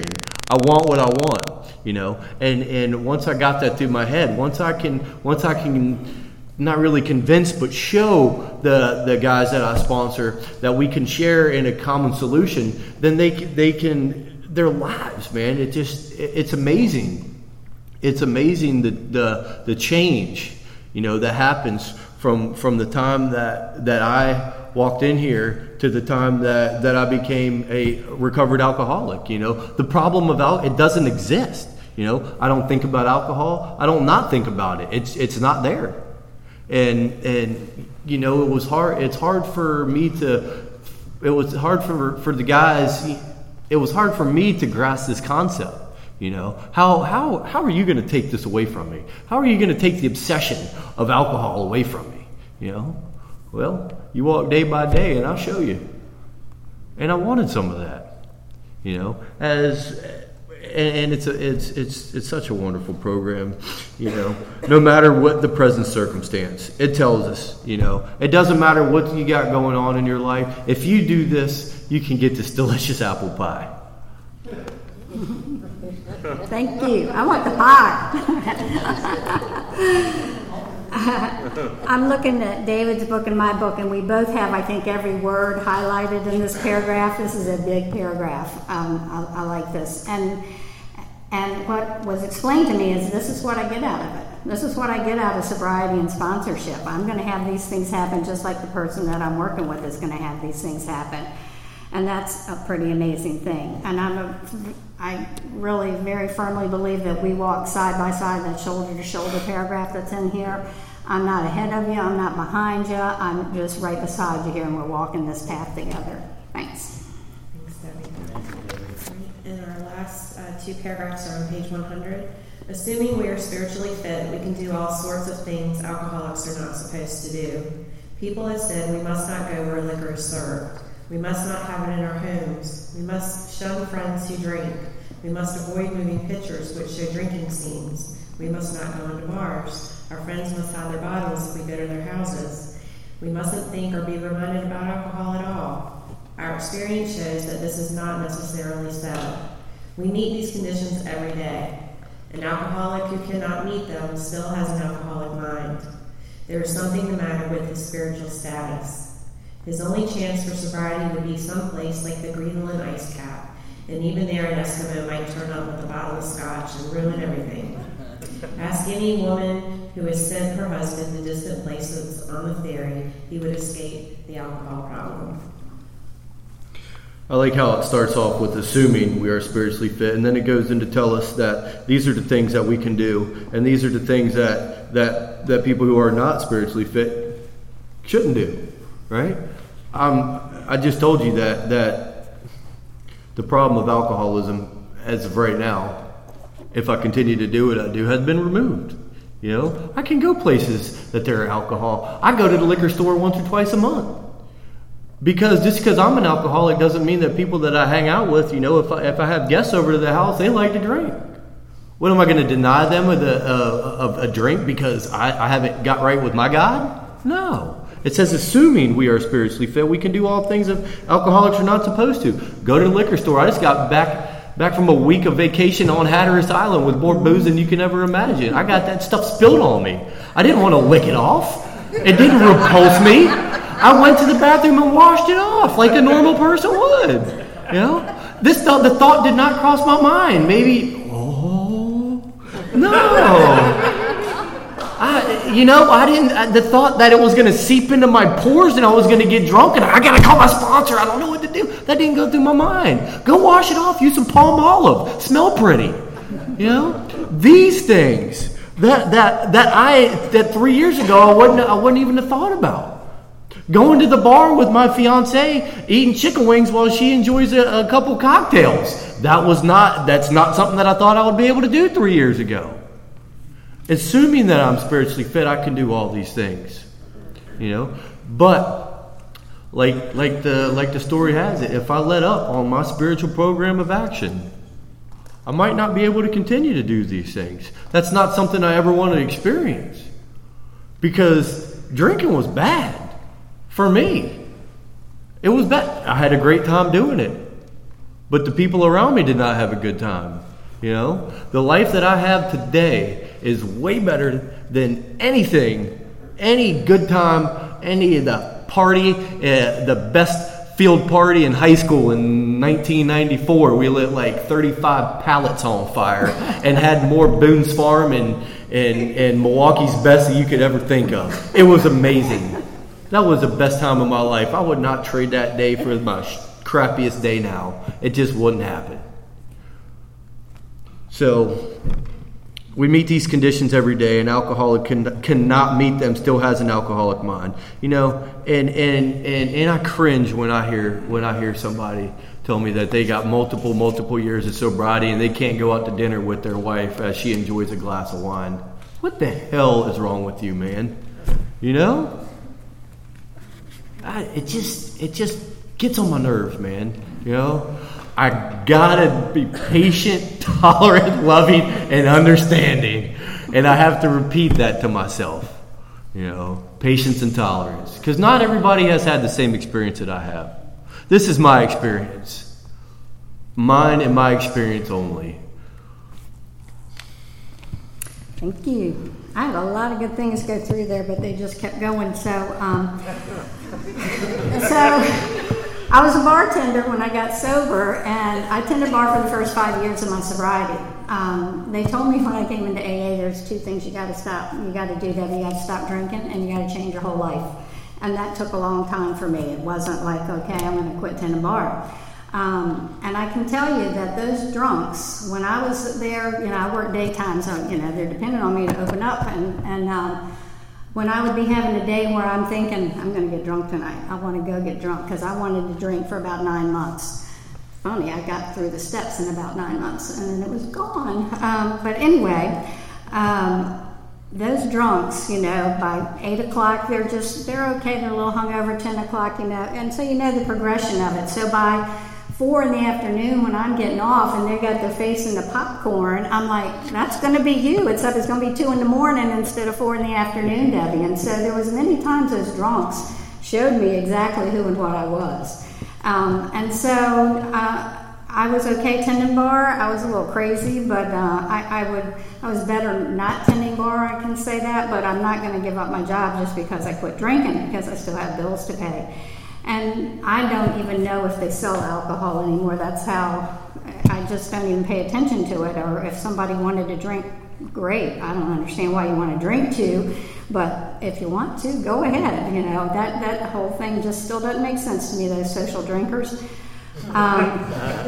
[SPEAKER 2] I want what I want, you know. And and once I got that through my head, once I can, once I can. Not really convince, but show the the guys that I sponsor that we can share in a common solution, then they they can their lives, man. It just it's amazing. It's amazing the the the change, you know, that happens from from the time that that I walked in here to the time that that I became a recovered alcoholic. You know, the problem of al- it doesn't exist. You know, I don't think about alcohol. I don't not think about it. It's it's not there. And, and you know, it was hard. It's hard for me to, it was hard for, for the guys. It was hard for me to grasp this concept. You know, how, how, how are you going to take this away from me? How are you going to take the obsession of alcohol away from me? You know, well, you walk day by day and I'll show you. And I wanted some of that, you know, as, And, and it's a, it's it's it's such a wonderful program, you know. No matter what the present circumstance, it tells us, you know, it doesn't matter what you got going on in your life. If you do this, you can get this delicious apple pie.
[SPEAKER 3] Thank you. I want the pie. I'm looking at David's book and my book, and we both have, I think, every word highlighted in this paragraph. This is a big paragraph. Um, I, I like this. And and what was explained to me is this is what I get out of it. This is what I get out of sobriety and sponsorship. I'm going to have these things happen just like the person that I'm working with is going to have these things happen. And that's a pretty amazing thing. And I'm a, I really very firmly believe that we walk side by side, that shoulder to shoulder paragraph that's in here. I'm not ahead of you. I'm not behind you. I'm just right beside you here, and we're walking this path together. Thanks.
[SPEAKER 1] Thanks, Debbie. And our last uh, two paragraphs are on page one hundred. Assuming we are spiritually fit, we can do all sorts of things alcoholics are not supposed to do. People have said we must not go where liquor is served. We must not have it in our homes. We must shun friends who drink. We must avoid moving pictures which show drinking scenes. We must not go into bars. Our friends must have their bottles if we go to their houses. We mustn't think or be reminded about alcohol at all. Our experience shows that this is not necessarily so. We meet these conditions every day. An alcoholic who cannot meet them still has an alcoholic mind. There is something the matter with his spiritual status. His only chance for sobriety would be someplace like the Greenland ice cap, and even there an Eskimo might turn up with a bottle of scotch and ruin everything. Ask any woman who has sent her husband to distant places on the ferry, he would escape the alcohol problem.
[SPEAKER 2] I like how it starts off with assuming we are spiritually fit, and then it goes in to tell us that these are the things that we can do, and these are the things that that, that people who are not spiritually fit shouldn't do, right? Um, I just told you that that the problem of alcoholism, as of right now, if I continue to do what I do, has been removed. You know, I can go places that there are alcohol. I go to the liquor store once or twice a month. Because just because I'm an alcoholic doesn't mean that people that I hang out with, you know, if I, if I have guests over to the house, they like to drink. What, am I going to deny them of a, of a drink because I, I haven't got right with my God? No. It says, assuming we are spiritually fit, we can do all things that alcoholics are not supposed to. Go to the liquor store. I just got back back from a week of vacation on Hatteras Island with more booze than you can ever imagine. I got that stuff spilled on me. I didn't want to lick it off. It didn't repulse me. I went to the bathroom and washed it off like a normal person would. You know, this thought, the thought did not cross my mind. Maybe, oh no. I, you know, I didn't. The thought that it was going to seep into my pores and I was going to get drunk and I got to call my sponsor. I don't know what to do. That didn't go through my mind. Go wash it off. Use some palm olive. Smell pretty. You know, these things that that that I that three years ago I wouldn't I wouldn't even have thought about. Going to the bar with my fiance, eating chicken wings while she enjoys a, a couple cocktails. That was not. That's not something that I thought I would be able to do three years ago. Assuming that I'm spiritually fit, I can do all these things, you know. But like like the like the story has it, if I let up on my spiritual program of action, I might not be able to continue to do these things. That's not something I ever want to experience, because drinking was bad for me. It was bad. I had a great time doing it, but the people around me did not have a good time. You know, the life that I have today is way better than anything, any good time, any of the party, uh, the best field party in high school in nineteen ninety-four. We lit like thirty-five pallets on fire and had more Boone's Farm and, and, and Milwaukee's Best that you could ever think of. It was amazing. That was the best time of my life. I would not trade that day for my crappiest day now. It just wouldn't happen. So we meet these conditions every day. An alcoholic can, cannot meet them, still has an alcoholic mind. You know, and, and, and, and I cringe when I hear when I hear somebody tell me that they got multiple, multiple years of sobriety and they can't go out to dinner with their wife as she enjoys a glass of wine. What the hell is wrong with you, man? You know? I, it just it just gets on my nerves, man. You know? I gotta be patient, tolerant, loving, and understanding. And I have to repeat that to myself. You know, patience and tolerance. Because not everybody has had the same experience that I have. This is my experience. Mine and my experience only.
[SPEAKER 3] Thank you. I had a lot of good things go through there, but they just kept going. So, um, so... I was a bartender when I got sober, and I tended bar for the first five years of my sobriety. Um, they told me when I came into A A, there's two things you got to stop. You got to do that. You got to stop drinking, and you got to change your whole life. And that took a long time for me. It wasn't like, okay, I'm going to quit tending bar. Um, and I can tell you that those drunks, when I was there, you know, I worked daytime, so you know they're dependent on me to open up, and and. Um, When I would be having a day where I'm thinking, I'm going to get drunk tonight. I want to go get drunk because I wanted to drink for about nine months. Funny, I got through the steps in about nine months and then it was gone. Um, but anyway, um, those drunks, you know, by eight o'clock, they're just, they're okay. They're a little hungover, ten o'clock, you know. And so you know the progression of it. So by four in the afternoon when I'm getting off and they got their face in the popcorn, I'm like, that's going to be you. It's up. It's going to be two in the morning instead of four in the afternoon, Debbie. And so there was many times those drunks showed me exactly who and what I was. Um, and so uh, I was okay tending bar. I was a little crazy, but uh, I, I would. I was better not tending bar. I can say that, but I'm not going to give up my job just because I quit drinking because I still have bills to pay. And I don't even know if they sell alcohol anymore. That's how I just don't even pay attention to it. Or if somebody wanted to drink, great. I don't understand why you want to drink too, but if you want to, go ahead. You know, that, that whole thing just still doesn't make sense to me, those social drinkers. Um,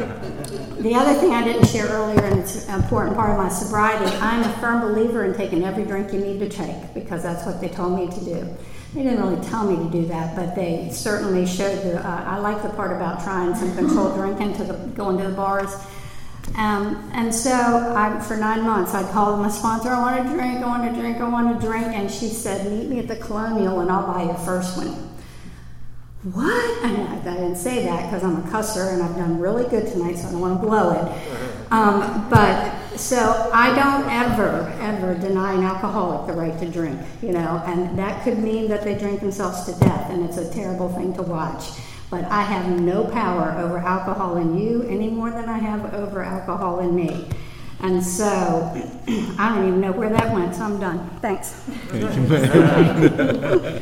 [SPEAKER 3] the other thing I didn't share earlier, and it's an important part of my sobriety, I'm a firm believer in taking every drink you need to take because that's what they told me to do. They didn't really tell me to do that, but they certainly showed the, uh, I like the part about trying some controlled drinking, to the, going to the bars. Um, and so I, for nine months, I called my sponsor, I want to drink, I want to drink, I want to drink. And she said, meet me at the Colonial and I'll buy you the first one. What? And I, I didn't say that because I'm a cusser and I've done really good tonight, so I don't want to blow it. Um, but so I don't ever, ever deny an alcoholic the right to drink, you know, and that could mean that they drink themselves to death, and it's a terrible thing to watch. But I have no power over alcohol in you any more than I have over alcohol in me. And so I don't even know where that went, so I'm done. Thanks.
[SPEAKER 2] Thank you.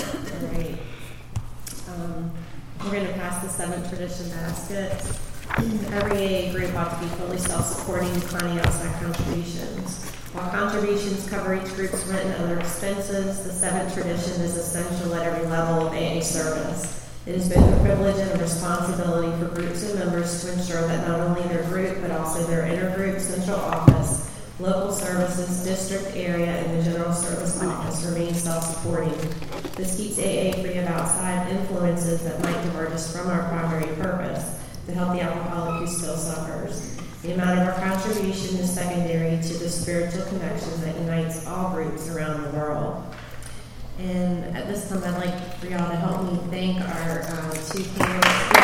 [SPEAKER 1] We're going to pass the seventh tradition basket. Every A A group ought to be fully self-supporting, declining outside contributions. While contributions cover each group's rent and other expenses, the seventh tradition is essential at every level of A A service. It is both a privilege and a responsibility for groups and members to ensure that not only their group, but also their intergroup, central office, local services, district area, and the general service office remain self-supporting. This keeps A A free of outside influences that might divert us from our primary purpose, to help the alcoholic who still suffers. The amount of our contribution is secondary to the spiritual connection that unites all groups around the world. And at this time, I'd like for y'all to help me thank our uh, two panel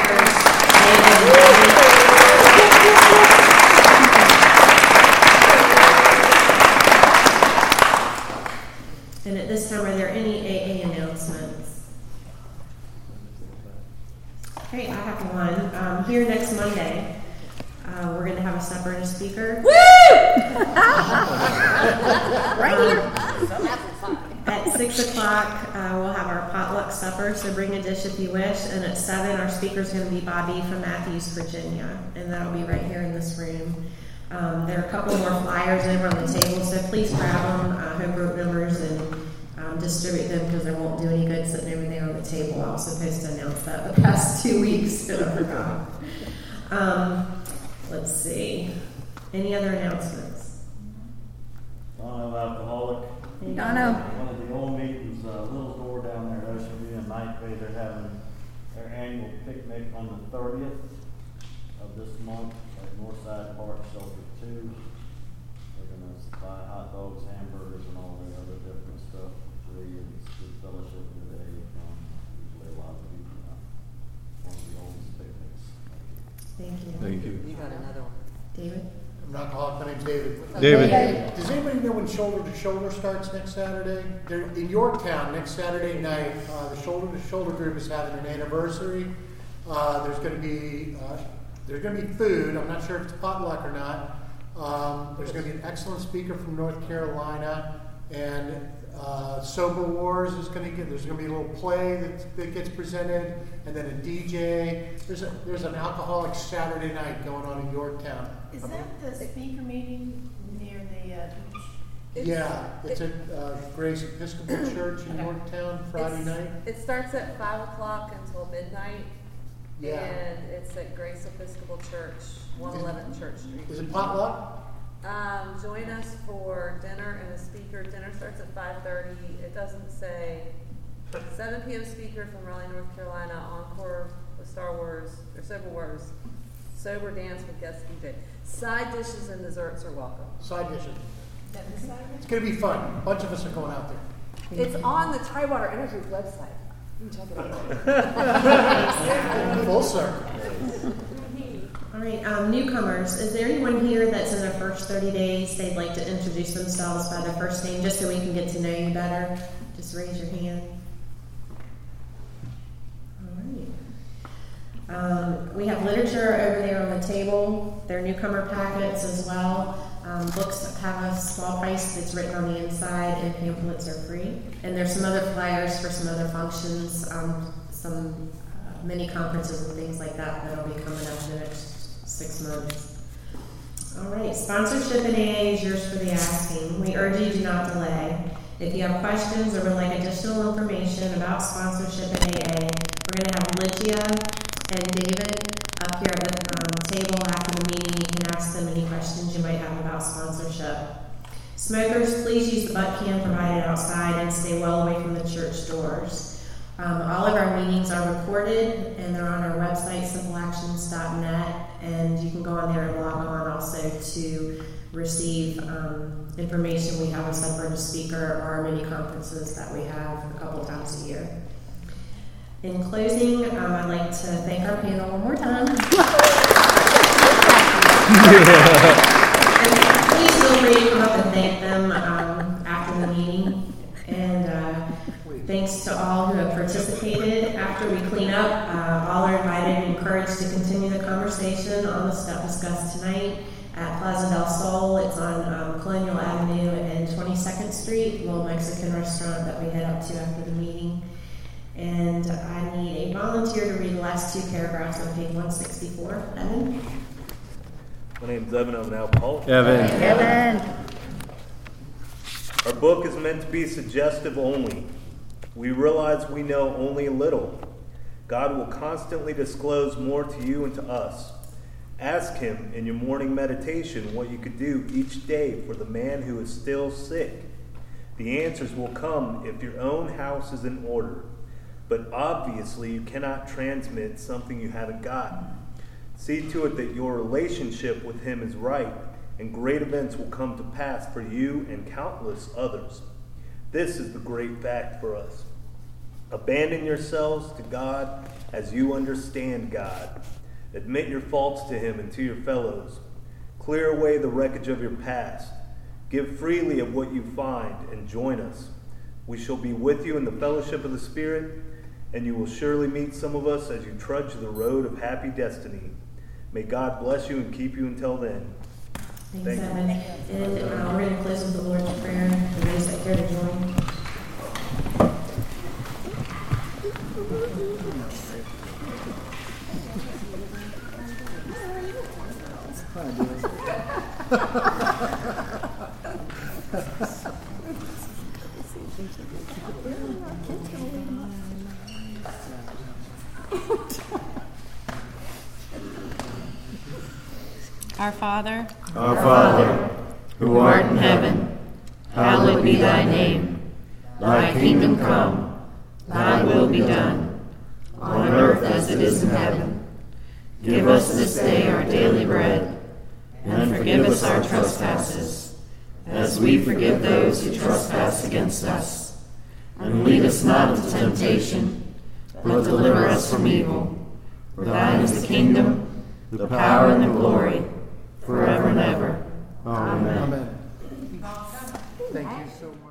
[SPEAKER 1] speakers. And at this time, are there any A A announcements? Okay, I have one. Um, here next Monday, Uh, we're going to have a supper and a speaker.
[SPEAKER 3] Woo! Right here.
[SPEAKER 1] At six o'clock, uh, we'll have our potluck supper, so bring a dish if you wish. And at seven, our speaker's going to be Bobby from Matthews, Virginia, and that'll be right here in this room. Um, there are a couple more flyers over on the table, so please grab them, uh, home group members, and um, distribute them because they won't do any good sitting over there on the table. I was supposed to announce that the past two weeks, but I forgot. Um, let's see. Any other announcements?
[SPEAKER 4] Dono Alcoholic.
[SPEAKER 3] Dono.
[SPEAKER 4] One of the old meetings, uh, Little Door down there at Ocean View and Night Bay, they're having their annual picnic on the thirtieth of this month at Northside Park Shelter two. They're going to buy hot dogs, hamburgers, and all the other different stuff free, and it's good fellowship today. Um, usually a lot of people uh, one of the oldest picnics.
[SPEAKER 1] Thank you.
[SPEAKER 2] Thank you.
[SPEAKER 5] You got another one.
[SPEAKER 1] David?
[SPEAKER 6] I'm not alcoholic, my name's David.
[SPEAKER 2] David.
[SPEAKER 6] Does anybody know when Shoulder to Shoulder starts next Saturday? They're in Yorktown next Saturday night. Uh, the Shoulder to Shoulder group is having an anniversary. Uh, there's going to be uh, there's going to be food. I'm not sure if it's potluck or not. Um, there's going to be an excellent speaker from North Carolina, and uh, Sober Wars is going to get. There's going to be a little play that, that gets presented, and then a D J. There's a there's an alcoholic Saturday night going on in Yorktown.
[SPEAKER 7] Is that the speaker meeting near the uh, beach?
[SPEAKER 5] It's-
[SPEAKER 6] Yeah, it's
[SPEAKER 5] it-
[SPEAKER 6] at uh, Grace Episcopal Church in Yorktown, Friday
[SPEAKER 5] it's-
[SPEAKER 6] night.
[SPEAKER 5] It starts at five o'clock until midnight.
[SPEAKER 6] Yeah.
[SPEAKER 5] And it's at Grace Episcopal Church, one eleven Church Street.
[SPEAKER 6] Is it potluck?
[SPEAKER 5] Um, join us for dinner and a speaker. Dinner starts at five thirty. It doesn't say. seven p.m. speaker from Raleigh, North Carolina. Encore with Star Wars or Sober Wars. Sober dance with guest D J. Side dishes and desserts are welcome.
[SPEAKER 6] Side dishes.
[SPEAKER 7] Is that this Saturday?
[SPEAKER 6] It's going to be fun. A bunch of us are going out there.
[SPEAKER 5] It's on the Tidewater Energy website. You can check it out.
[SPEAKER 6] Full circle.
[SPEAKER 1] All right, um, newcomers, is there anyone here that's in their first thirty days they'd like to introduce themselves by their first name just so we can get to know you better? Just raise your hand. All right. Um, we have literature over there on the table. There are newcomer packets as well. Um, books have a small price that's written on the inside, and pamphlets are free. And there's some other flyers for some other functions, um, some uh, mini conferences and things like that that'll be coming up in the next six months. All right, sponsorship in A A is yours for the asking. We urge you do not delay. If you have questions or would like additional information about sponsorship in A A, we're going to have Lygia and David up here at the um, table after the meeting. You can ask them any questions you might have about sponsorship. Smokers, please use the butt can provided outside and stay well away from the church doors. Um, all of our meetings are recorded and they're on our website, simple actions dot net, and you can go on there and log on also to receive um, information. We have a separate speaker or our mini conferences that we have a couple times a year. In closing, um, I'd like to thank our panel one more time. And please feel free to come up and thank them um, after the meeting. And uh, thanks to all who have participated. After we clean up, uh, all are invited and encouraged to continue the conversation on the stuff discussed tonight at Plaza del Sol. It's on um, Colonial Avenue and twenty-second Street, a little Mexican restaurant that we head up to after the meeting. And I need a volunteer to read the last two paragraphs on page one sixty-four. Evan?
[SPEAKER 8] My name's Evan. I'm an alcoholic.
[SPEAKER 2] Evan.
[SPEAKER 3] Evan.
[SPEAKER 8] Our book is meant to be suggestive only. We realize we know only a little. God will constantly disclose more to you and to us. Ask Him in your morning meditation what you could do each day for the man who is still sick. The answers will come if your own house is in order. But obviously you cannot transmit something you haven't got. See to it that your relationship with Him is right, and great events will come to pass for you and countless others. This is the great fact for us. Abandon yourselves to God as you understand God. Admit your faults to Him and to your fellows. Clear away the wreckage of your past. Give freely of what you find and join us. We shall be with you in the fellowship of the Spirit, and you will surely meet some of us as you trudge the road of happy destiny. May God bless you and keep you until then.
[SPEAKER 1] Thanks,
[SPEAKER 8] Thank you.
[SPEAKER 1] Evan. And uh, we're going to close with the Lord's Prayer. For those that care to join.
[SPEAKER 9] Our Father,
[SPEAKER 2] Our Father,
[SPEAKER 9] who art in heaven, hallowed be thy name. Thy kingdom come, thy will be done, on earth as it is in heaven. Give us this day our daily bread, and forgive us our trespasses, as we forgive those who trespass against us. And lead us not into temptation, but deliver us from evil. For thine is the kingdom, the power, and the glory, forever and ever. Amen.
[SPEAKER 6] Amen. Thank you so much.